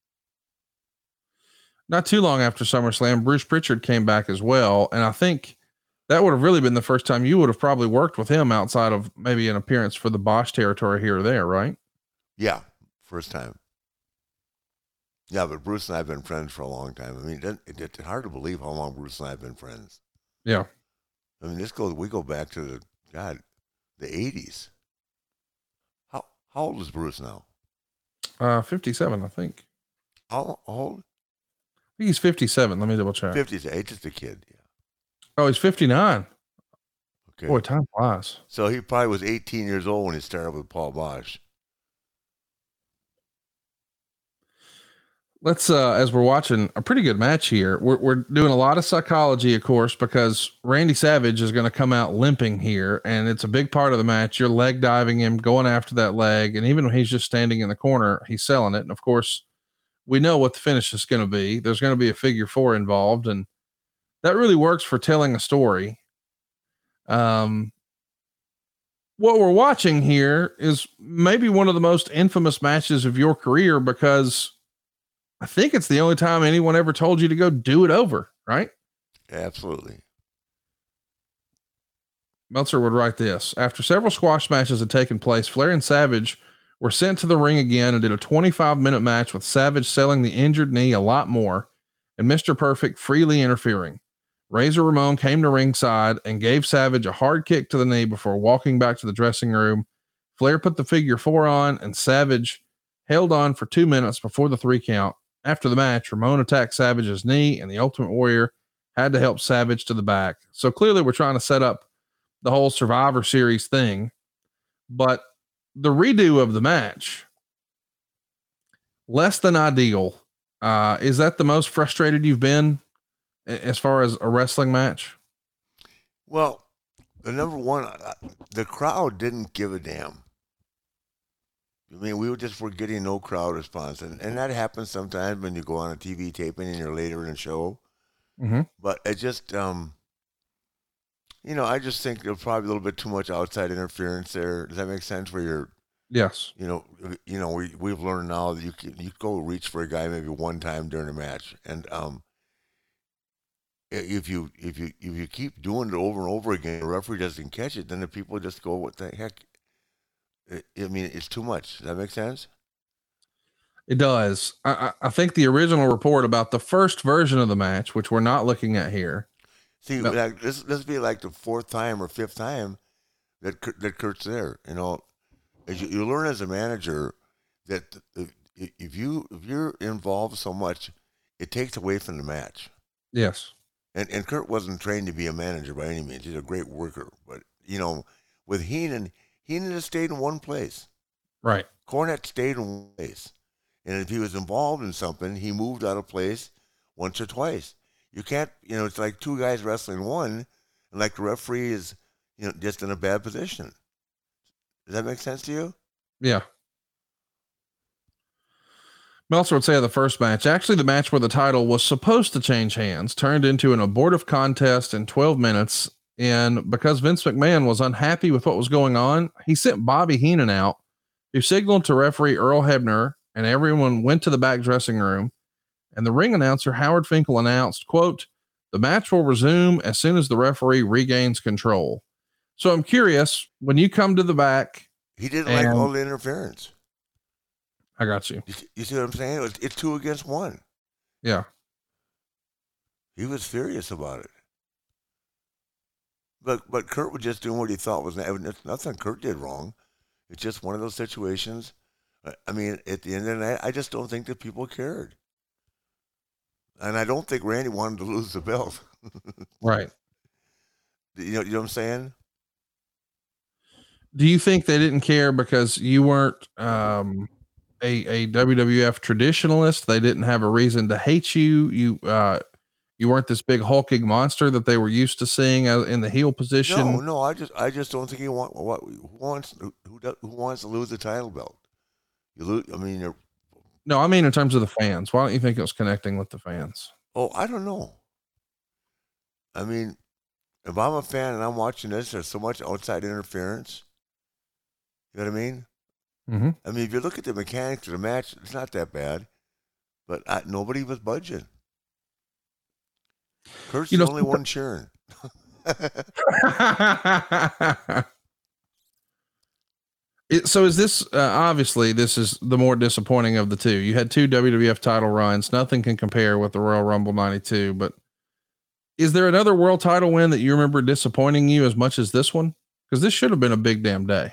Not too long after SummerSlam, Bruce Pritchard came back as well. And I think that would have really been the first time you would have probably worked with him outside of maybe an appearance for the Bosch territory here or there, right?
Yeah, first time. Yeah, but Bruce and I have been friends for a long time. I mean, it's hard to believe how long Bruce and I have been friends.
Yeah.
I mean, we go back to the 80s. How old is Bruce now?
57, I think.
How old?
I think he's 57. Let me double check.
58, just a kid. Yeah.
Oh, he's 59.
Okay.
Boy, time flies.
So he probably was 18 years old when he started with Paul Bosch.
Let's, as we're watching a pretty good match here, we're doing a lot of psychology, of course, because Randy Savage is going to come out limping here, and it's a big part of the match. You're leg diving him, going after that leg, and even when he's just standing in the corner, he's selling it. And of course, we know what the finish is going to be. There's going to be a figure four involved, and that really works for telling a story. What we're watching here is maybe one of the most infamous matches of your career, because I think it's the only time anyone ever told you to go do it over, right?
Absolutely.
Meltzer would write this: after several squash matches had taken place, Flair and Savage were sent to the ring again and did a 25-minute match with Savage selling the injured knee a lot more and Mr. Perfect freely interfering. Razor Ramon came to ringside and gave Savage a hard kick to the knee before walking back to the dressing room. Flair put the figure 4 on and Savage held on for 2 minutes before the 3 count. After the match, Ramon attacked Savage's knee and the Ultimate Warrior had to help Savage to the back. So clearly we're trying to set up the whole Survivor Series thing, but the redo of the match, less than ideal. Is that the most frustrated you've been as far as a wrestling match?
Well, the number one, the crowd didn't give a damn. I mean, we were getting no crowd response, and that happens sometimes when you go on a TV taping and you're later in a show.
Mm-hmm.
But it just, I just think there's probably a little bit too much outside interference there. Does that make sense? Where you're,
yes,
we've learned now that you go reach for a guy maybe one time during a match, and if you keep doing it over and over again, the referee doesn't catch it, then the people just go, "What the heck?" I mean, it's too much. Does that make sense?
It does. I think the original report about the first version of the match, which we're not looking at here.
See, like, this be like the 4th time or 5th time that Kurt's there. As you learn as a manager that if you're involved so much, it takes away from the match.
Yes.
And Kurt wasn't trained to be a manager by any means. He's a great worker, but with Heenan has stayed in one place.
Right.
Cornette stayed in one place. And if he was involved in something, he moved out of place once or twice. You can't, it's like 2 guys wrestling one, and like the referee is, just in a bad position. Does that make sense to you?
Yeah. Meltzer would say of the first match, actually the match where the title was supposed to change hands turned into an abortive contest in 12 minutes. And because Vince McMahon was unhappy with what was going on, he sent Bobby Heenan out, who signaled to referee Earl Hebner, and everyone went to the back dressing room. And the ring announcer, Howard Finkel, announced, quote, "The match will resume as soon as the referee regains control." So I'm curious, when you come to the back,
he didn't like all the interference.
I got you.
You see what I'm saying? It's 2 against 1.
Yeah.
He was furious about it. But Kurt was just doing what he thought was nothing Kurt did wrong. It's just one of those situations. I mean, at the end of the night, I just don't think that people cared. And I don't think Randy wanted to lose the belt.
Right.
You know what I'm saying?
Do you think they didn't care because you weren't a WWF traditionalist? They didn't have a reason to hate you. You weren't this big hulking monster that they were used to seeing in the heel position.
No. I just don't think who wants to lose the title belt. You lose. I mean,
no, I mean in terms of the fans. Why don't you think it was connecting with the fans?
Oh, I don't know. I mean, if I'm a fan and I'm watching this, there's so much outside interference. You know what I mean?
Mm-hmm.
I mean, if you look at the mechanics of the match, it's not that bad, but nobody was budging. Kurt's the only one cheering.
So is this, obviously this is the more disappointing of the two. You had 2 WWF title runs. Nothing can compare with the Royal Rumble 92, but is there another world title win that you remember disappointing you as much as this one? Because this should have been a big damn day.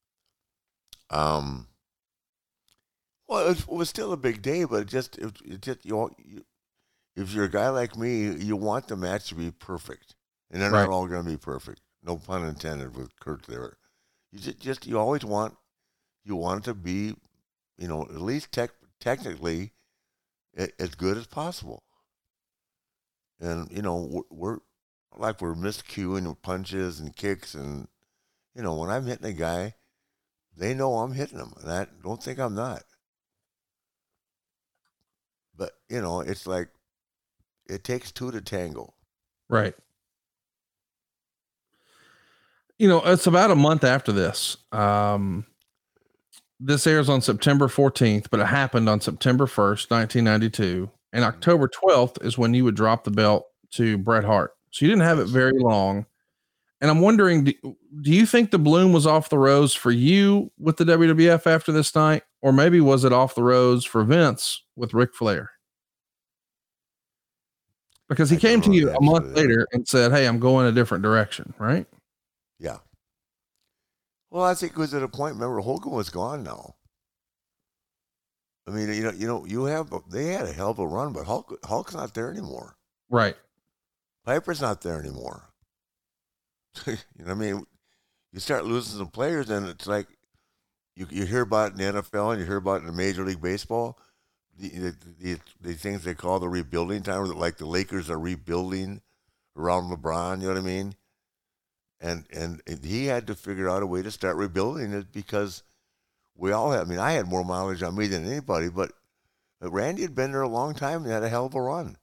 Well, it was still a big day, but if you're a guy like me, you want the match to be perfect, and they're not all going to be perfect. No pun intended with Kurt there. You always want it to be, at least technically as good as possible. And we're miscuing punches and kicks, and when I'm hitting a guy, they know I'm hitting them, and I don't think I'm not. But it's like it takes 2 to tango.
Right. It's about a month after this. This airs on September 14th, but it happened on September 1st, 1992. And October 12th is when you would drop the belt to Bret Hart. So you didn't have it very long. And I'm wondering, do you think the bloom was off the rose for you with the WWF after this night? Or maybe was it off the rose for Vince with Ric Flair? Because he came to you a month later and said, "Hey, I'm going a different direction," right?
Yeah. Well, I think it was at a point, remember, Hogan was gone now. I mean, they had a hell of a run, but Hulk's not there anymore.
Right.
Piper's not there anymore. You know what I mean? You start losing some players, and it's like you hear about it in the NFL and you hear about it in Major League Baseball, the things they call the rebuilding time, like the Lakers are rebuilding around LeBron, you know what I mean? And he had to figure out a way to start rebuilding it because we all have. I mean, I had more mileage on me than anybody, but Randy had been there a long time and had a hell of a run.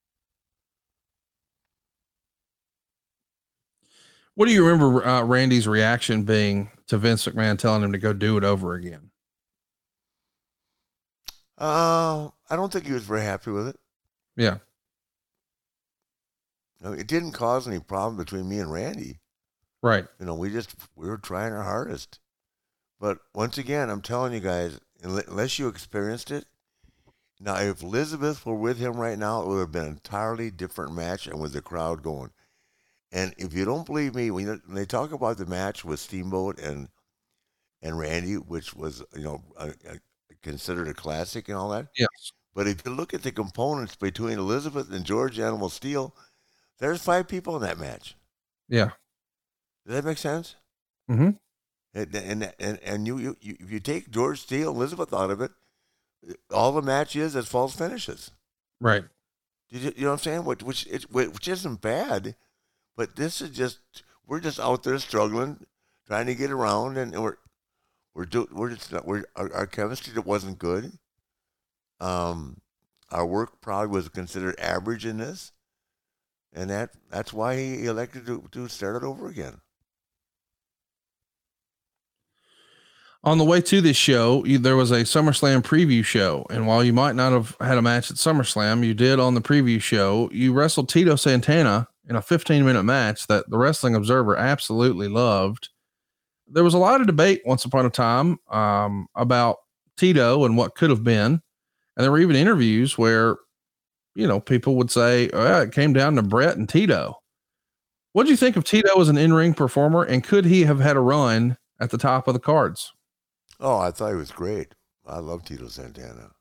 What do you remember Randy's reaction being to Vince McMahon telling him to go do it over again?
I don't think he was very happy with it.
Yeah.
No, it didn't cause any problem between me and Randy.
Right.
You know, we were trying our hardest. But once again, I'm telling you guys, unless you experienced it, now if Elizabeth were with him right now, it would have been an entirely different match and with the crowd going. And if you don't believe me, when they talk about the match with Steamboat and Randy, which was, considered a classic and all that.
Yes.
But if you look at the components between Elizabeth and George Animal Steel, there's 5 people in that match.
Yeah.
Does that make sense?
Mm-hmm.
And you if you take George Steele, Elizabeth out of it, all the match is false finishes.
Right.
You know what I'm saying? Which isn't bad, but this is we're just out there struggling, trying to get around, and our chemistry that wasn't good. Our work probably was considered average in this, and that's why he elected to start it over again.
On the way to this show, there was a SummerSlam preview show. And while you might not have had a match at SummerSlam, you did on the preview show. You wrestled Tito Santana in a 15-minute match that the Wrestling Observer absolutely loved. There was a lot of debate once upon a time about Tito and what could have been. And there were even interviews where, people would say, it came down to Brett and Tito. What did you think of Tito as an in-ring performer? And could he have had a run at the top of the cards?
Oh, I thought he was great. I love Tito Santana.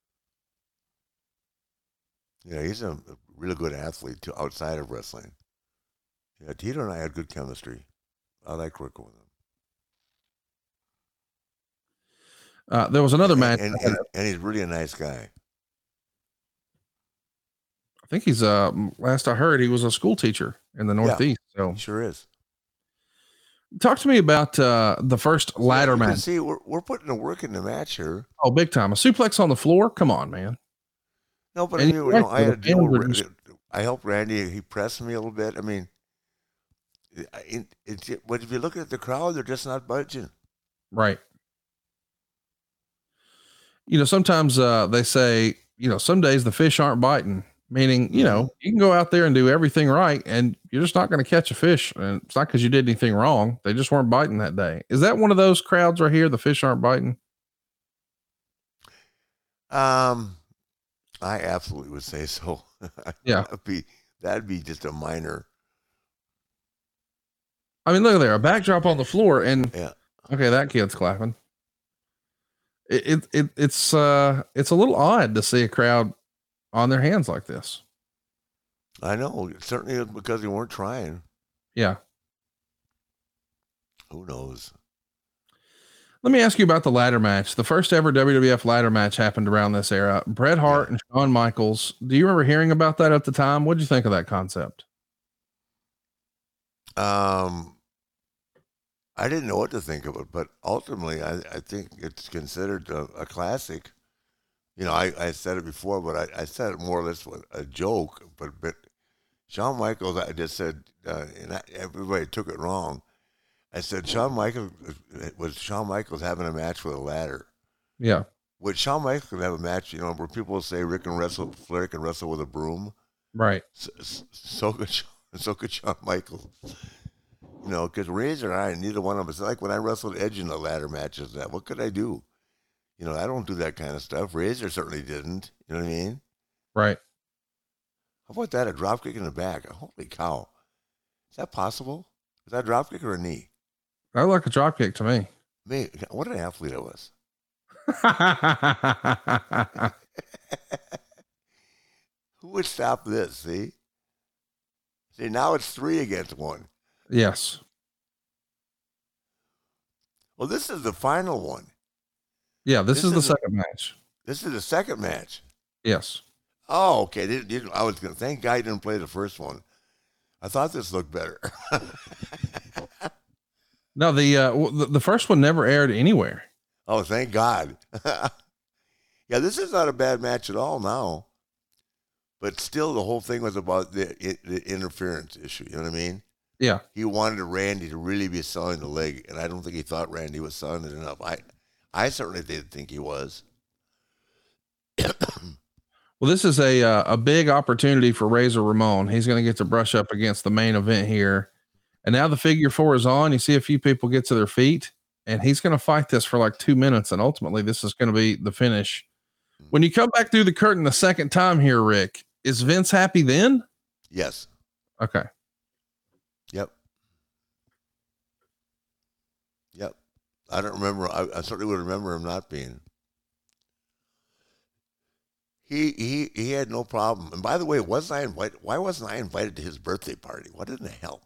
Yeah, he's a really good athlete too, outside of wrestling. Yeah, Tito and I had good chemistry. I like working with him.
There was another match.
And he's really a nice guy.
I think he's, last I heard, he was a school teacher in the Northeast.
Yeah,
so
he sure is.
Talk to me about the first ladder match.
See, we're putting the work in the match here.
Oh, big time! A suplex on the floor. Come on, man.
No, but I had to deal with. I helped Randy. He pressed me a little bit. I mean, but if you look at the crowd, they're just not budging.
Right. Sometimes they say, some days the fish aren't biting. Meaning, you can go out there and do everything right, and you're just not going to catch a fish. And it's not because you did anything wrong. They just weren't biting that day. Is that one of those crowds right here? The fish aren't biting.
I absolutely would say so.
Yeah.
That'd be just a minor.
I mean, look there, a backdrop on the floor, and
yeah.
Okay, that kid's clapping. It's a little odd to see a crowd on their hands like this.
I know, certainly because they weren't trying.
Yeah.
Who knows?
Let me ask you about the ladder match. The first ever WWF ladder match happened around this era. Bret Hart and Shawn Michaels. Do you remember hearing about that at the time? What did you think of that concept?
I didn't know what to think of it, but ultimately I think it's considered a classic. I said it before, but I said it more or less with a joke. But Shawn Michaels, I just said, and everybody took it wrong. I said Shawn Michaels having a match with a ladder.
Yeah.
Would Shawn Michaels have a match, where people say Flair can wrestle with a broom?
Right.
So could Shawn Michaels. You know, because Razor and I, neither one of us, like when I wrestled Edge in the ladder matches, what could I do? You know, I don't do that kind of stuff. Razor certainly didn't. You know what I mean?
Right.
How about that? A drop kick in the back. Holy cow. Is that possible? Is that a drop kick or a knee?
That looked like a drop kick to me.
Man, what an athlete I was. Who would stop this? See, now it's 3 against 1.
Yes.
Well, this is the final one.
Yeah, this is the second match.
This is the second match.
Yes.
Oh, okay. I was going to thank God I didn't play the first one. I thought this looked better.
No, the first one never aired anywhere.
Oh, thank God. Yeah, this is not a bad match at all now. But still, the whole thing was about the interference issue. You know what I mean?
Yeah.
He wanted Randy to really be selling the leg, and I don't think he thought Randy was selling it enough. I certainly didn't think he was.
Well, this is a big opportunity for Razor Ramon. He's going to get to brush up against the main event here. And now the figure 4 is on. You see a few people get to their feet, and he's going to fight this for like 2 minutes. And ultimately, this is going to be the finish. When you come back through the curtain the second time here, Rick, is Vince happy then?
Yes.
Okay.
Yep. I don't remember. I certainly would remember him not being. He had no problem. And by the way, why wasn't I invited to his birthday party? What in the hell?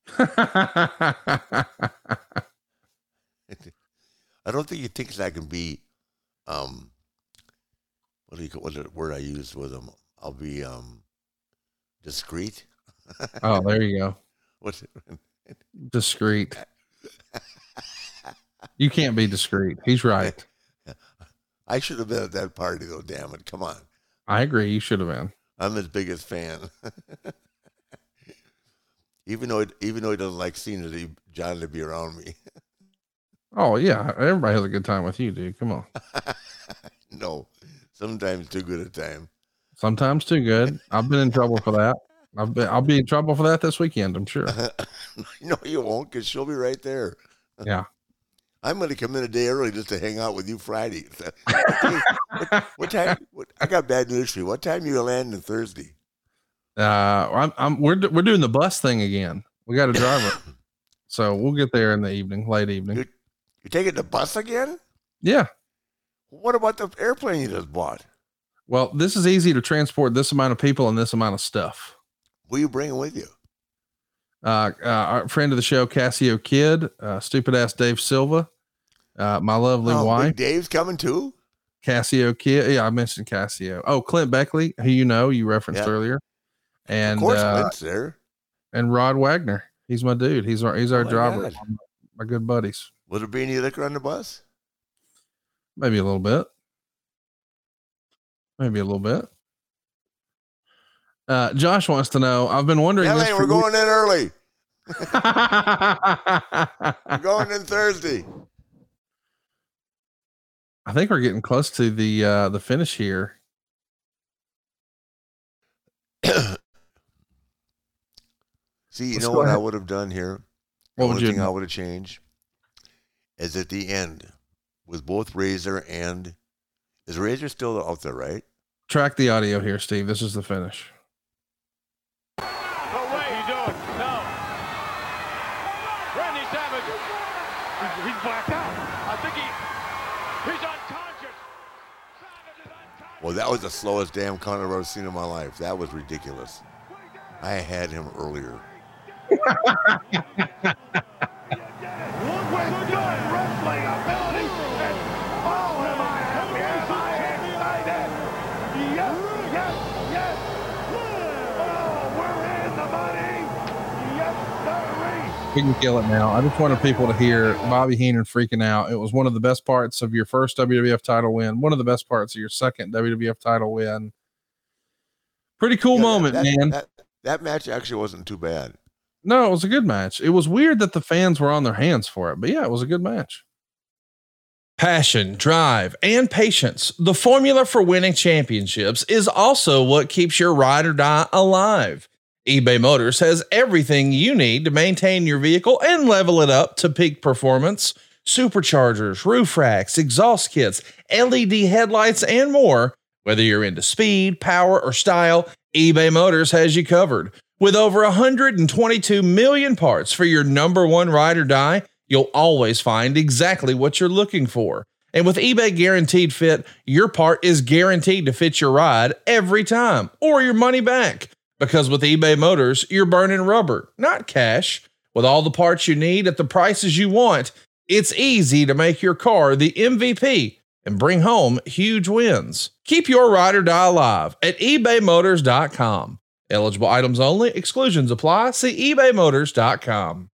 I don't think he thinks I can be, what's the word I used with him? I'll be discreet.
Oh, there you go.
What's it?
Discreet. You can't be discreet. He's right.
I should have been at that party, though. Damn it! Come on.
I agree. You should have been.
I'm his biggest fan. even though he doesn't like seeing John to be around me.
Oh yeah, everybody has a good time with you, dude. Come on.
No, sometimes too good a time.
Sometimes too good. I've been in trouble for that. I'll be in trouble for that this weekend, I'm sure.
No, you won't, because she'll be right there.
Yeah.
I'm going to come in a day early just to hang out with you Friday. What time? I got bad news for you. What time you landing Thursday?
We're doing the bus thing again. We got a driver, so we'll get there in the evening, late evening.
You're taking the bus again?
Yeah.
What about the airplane you just bought?
Well, this is easy to transport this amount of people and this amount of stuff.
What are you bringing with you?
Our friend of the show, Cassio Kid, stupid ass Dave Silva, my lovely wife.
Big Dave's coming too?
Cassio Kid. Yeah, I mentioned Cassio. Oh, Clint Beckley, who you referenced earlier. And
of course, Clint's there.
And Rod Wagner. He's my dude. He's our driver. My good buddies.
Will there be any liquor on the bus?
Maybe a little bit. Josh wants to know, I've been wondering.
We're going in early. We're going in Thursday.
I think we're getting close to the finish here.
See, you know what I would have done here?
What would you
thing I would have changed is at the end with both Razor and is Razor still out there, right?
Track the audio here, Steve. This is the finish.
No way, you doing? No. Randy Savage. He's blacked out. I think he's unconscious. Savage is unconscious.
Well, that was the slowest damn count I've ever seen in my life. That was ridiculous. I had him earlier.
With good wrestling ability and oh, am I excited? Yes. Oh, we're in the money. Yes, sir.
We can kill it now. I just wanted people to hear Bobby Heenan freaking out. It was one of the best parts of your first WWF title win. One of the best parts of your second WWF title win. Pretty cool moment, man.
That match actually wasn't too bad.
No, it was a good match. It was weird that the fans were on their hands for it, but yeah, it was a good match. Passion, drive, and patience. The formula for winning championships is also what keeps your ride or die alive. eBay Motors has everything you need to maintain your vehicle and level it up to peak performance. Superchargers, roof racks, exhaust kits, LED headlights, and more. Whether you're into speed, power, or style, eBay Motors has you covered. With over 122 million parts for your number one ride or die, you'll always find exactly what you're looking for. And with eBay Guaranteed Fit, your part is guaranteed to fit your ride every time, or your money back. Because with eBay Motors, you're burning rubber, not cash. With all the parts you need at the prices you want, it's easy to make your car the MVP and bring home huge wins. Keep your ride or die alive at ebaymotors.com. Eligible items only. Exclusions apply. See ebaymotors.com.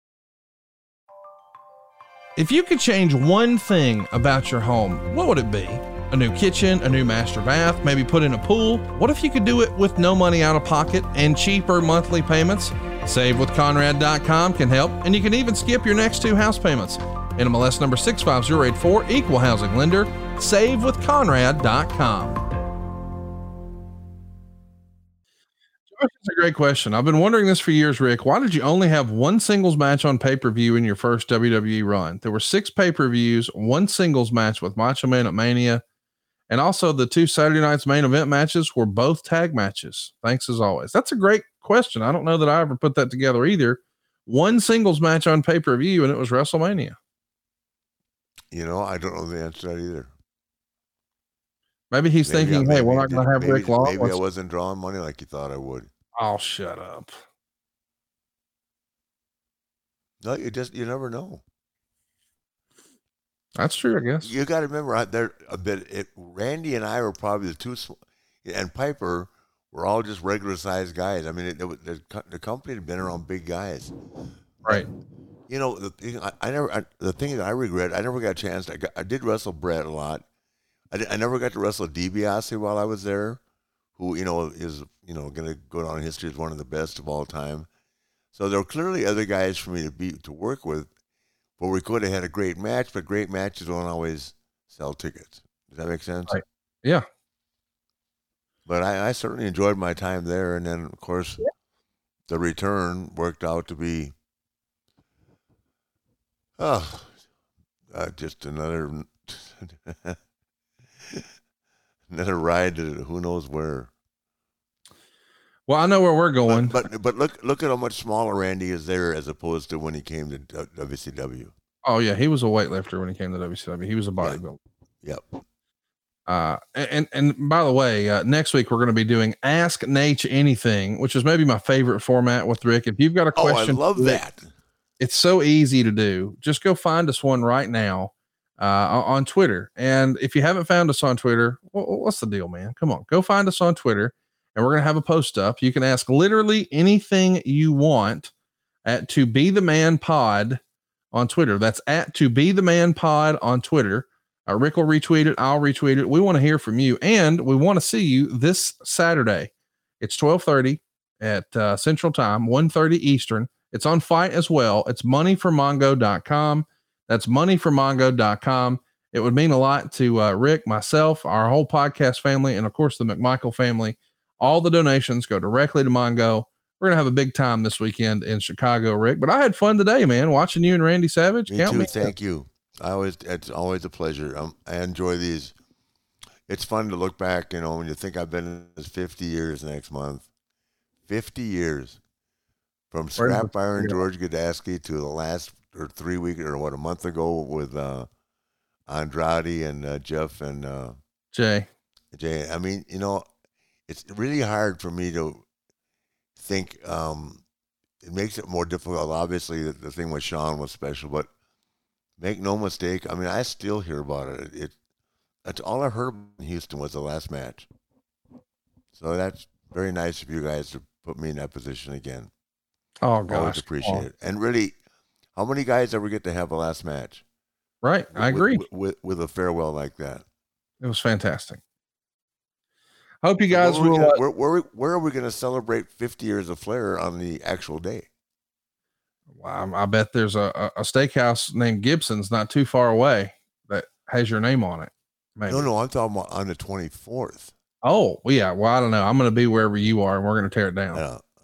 If you could change one thing about your home, what would it be? A new kitchen, a new master bath, maybe put in a pool? What if you could do it with no money out of pocket and cheaper monthly payments? SaveWithConrad.com can help, and you can even skip your next 2 house payments. NMLS number 65084, equal housing lender. SaveWithConrad.com. That's a great question. I've been wondering this for years, Rick. Why did you only have one singles match on pay-per-view in your first WWE run? There were 6 pay-per-views, 1 singles match with Macho Man at Mania, and also the 2 Saturday night's main event matches were both tag matches. Thanks as always. That's a great question. I don't know that I ever put that together either. 1 singles match on pay-per-view, and it was WrestleMania.
You know, I don't know the answer to that either.
Maybe he's thinking, hey, we're not going to have Rick Law.
Maybe I wasn't drawing money like you thought I would.
Oh, shut up.
No, you never know.
That's true, I guess.
You got to remember there a bit. Randy and I were probably the 2, and Piper were all just regular sized guys. I mean, the company had been around big guys,
right?
You know, the thing that I regret, I never got a chance. I did wrestle Brett a lot. I never got to wrestle DiBiase while I was there, who, you know, is, you know, going to go down in history as one of the best of all time. So there were clearly other guys for me to work with, but we could have had a great match, but great matches don't always sell tickets. Does that make sense?
Right. Yeah.
But I certainly enjoyed my time there. And then, of course, the return worked out to be just another another ride to who knows where.
Well, I know where we're going.
But look at how much smaller Randy is there as opposed to when he came to WCW.
Oh yeah, he was a weightlifter when he came to WCW. He was a bodybuilder.
Yep.
And by the way, next week we're going to be doing Ask Nate Anything, which is maybe my favorite format with Rick. If you've got a question,
I love that.
It's so easy to do. Just go find us one right now on Twitter. And if you haven't found us on Twitter, what's the deal, man? Come on, go find us on Twitter, and we're going to have a post up. You can ask literally anything you want at To Be The Man Pod on Twitter. That's at To Be The Man Pod on Twitter. Rick will retweet it. I'll retweet it. We want to hear from you, and we want to see you this Saturday. It's 12:30 at Central Time, 1:30 Eastern. It's on Fight as well. It's moneyformongo.com. That's moneyformongo.com. It would mean a lot to Rick, myself, our whole podcast family, and of course the McMichael family. All the donations go directly to Mongo. We're going to have a big time this weekend in Chicago, Rick, but I had fun today, man, watching you and Randy Savage.
Me too. Thank you. It's always a pleasure. I enjoy these. It's fun to look back, you know, when you think I've been in this 50 years next month. 50 years. From Scrap Iron George Godasky to the last 3 weeks or a month ago with Andrade and Jeff and
Jay.
I mean, you know, it's really hard for me to think. It makes it more difficult. Obviously, the thing with Sean was special, but make no mistake. I mean, I still hear about it. That's all I heard in Houston was the last match. So that's very nice of you guys to put me in that position again.
Oh, gosh.
Always appreciate it. And really, how many guys ever get to have a last match?
Right. I agree.
With a farewell like that.
It was fantastic. Hope you guys will.
Where are we going to celebrate 50 years of Flair on the actual day?
Well, I bet there's a steakhouse named Gibson's not too far away that has your name on it. Maybe.
No, I'm talking about on the 24th.
Oh, well, yeah. Well, I don't know. I'm going to be wherever you are, and we're going to tear it down.
Yeah.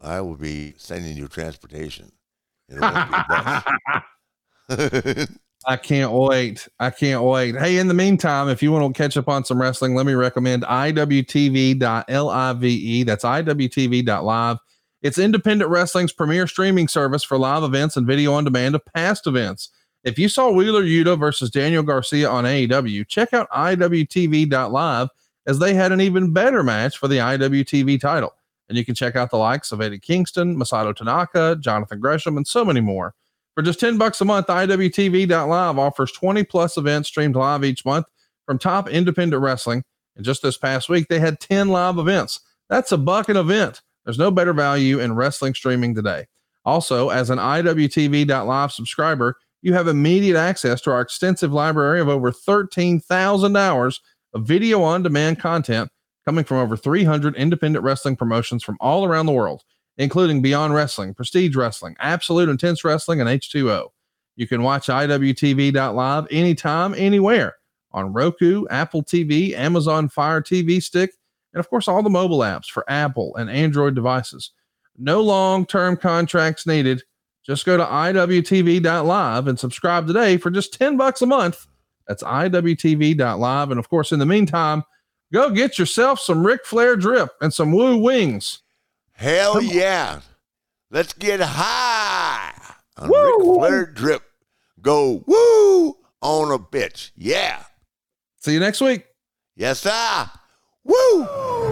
I will be sending you transportation. It won't be a bus.
I can't wait. Hey, in the meantime, if you want to catch up on some wrestling, let me recommend IWTV.live. That's IWTV.live. It's independent wrestling's premier streaming service for live events and video on demand of past events. If you saw Wheeler Yuta versus Daniel Garcia on AEW, check out IWTV.live, as they had an even better match for the IWTV title. And you can check out the likes of Eddie Kingston, Masato Tanaka, Jonathan Gresham, and so many more. For just $10 a month, IWTV.live offers 20 plus events streamed live each month from top independent wrestling. And just this past week, they had 10 live events. That's $1 an event. There's no better value in wrestling streaming today. Also, as an IWTV.live subscriber, you have immediate access to our extensive library of over 13,000 hours of video on demand content coming from over 300 independent wrestling promotions from all around the world, including Beyond Wrestling, Prestige Wrestling, Absolute Intense Wrestling, and H2O. You can watch IWTV.live anytime, anywhere on Roku, Apple TV, Amazon Fire TV Stick, and of course, all the mobile apps for Apple and Android devices. No long-term contracts needed. Just go to IWTV.live and subscribe today for just $10 a month. That's IWTV.live. And of course, in the meantime, go get yourself some Ric Flair drip and some Woo wings.
Hell yeah. Let's get high on Ric Flair drip. Go woo on a bitch. Yeah.
See you next week.
Yes, sir. Woo.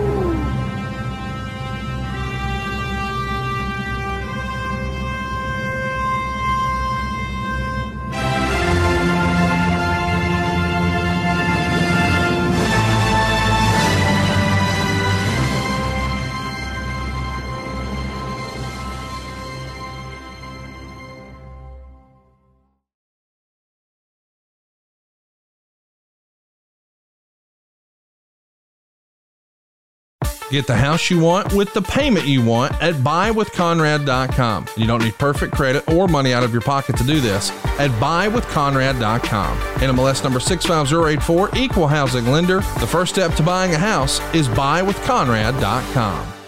Get the house you want with the payment you want at buywithconrad.com. You don't need perfect credit or money out of your pocket to do this at buywithconrad.com. NMLS number 65084, equal housing lender. The first step to buying a house is buywithconrad.com.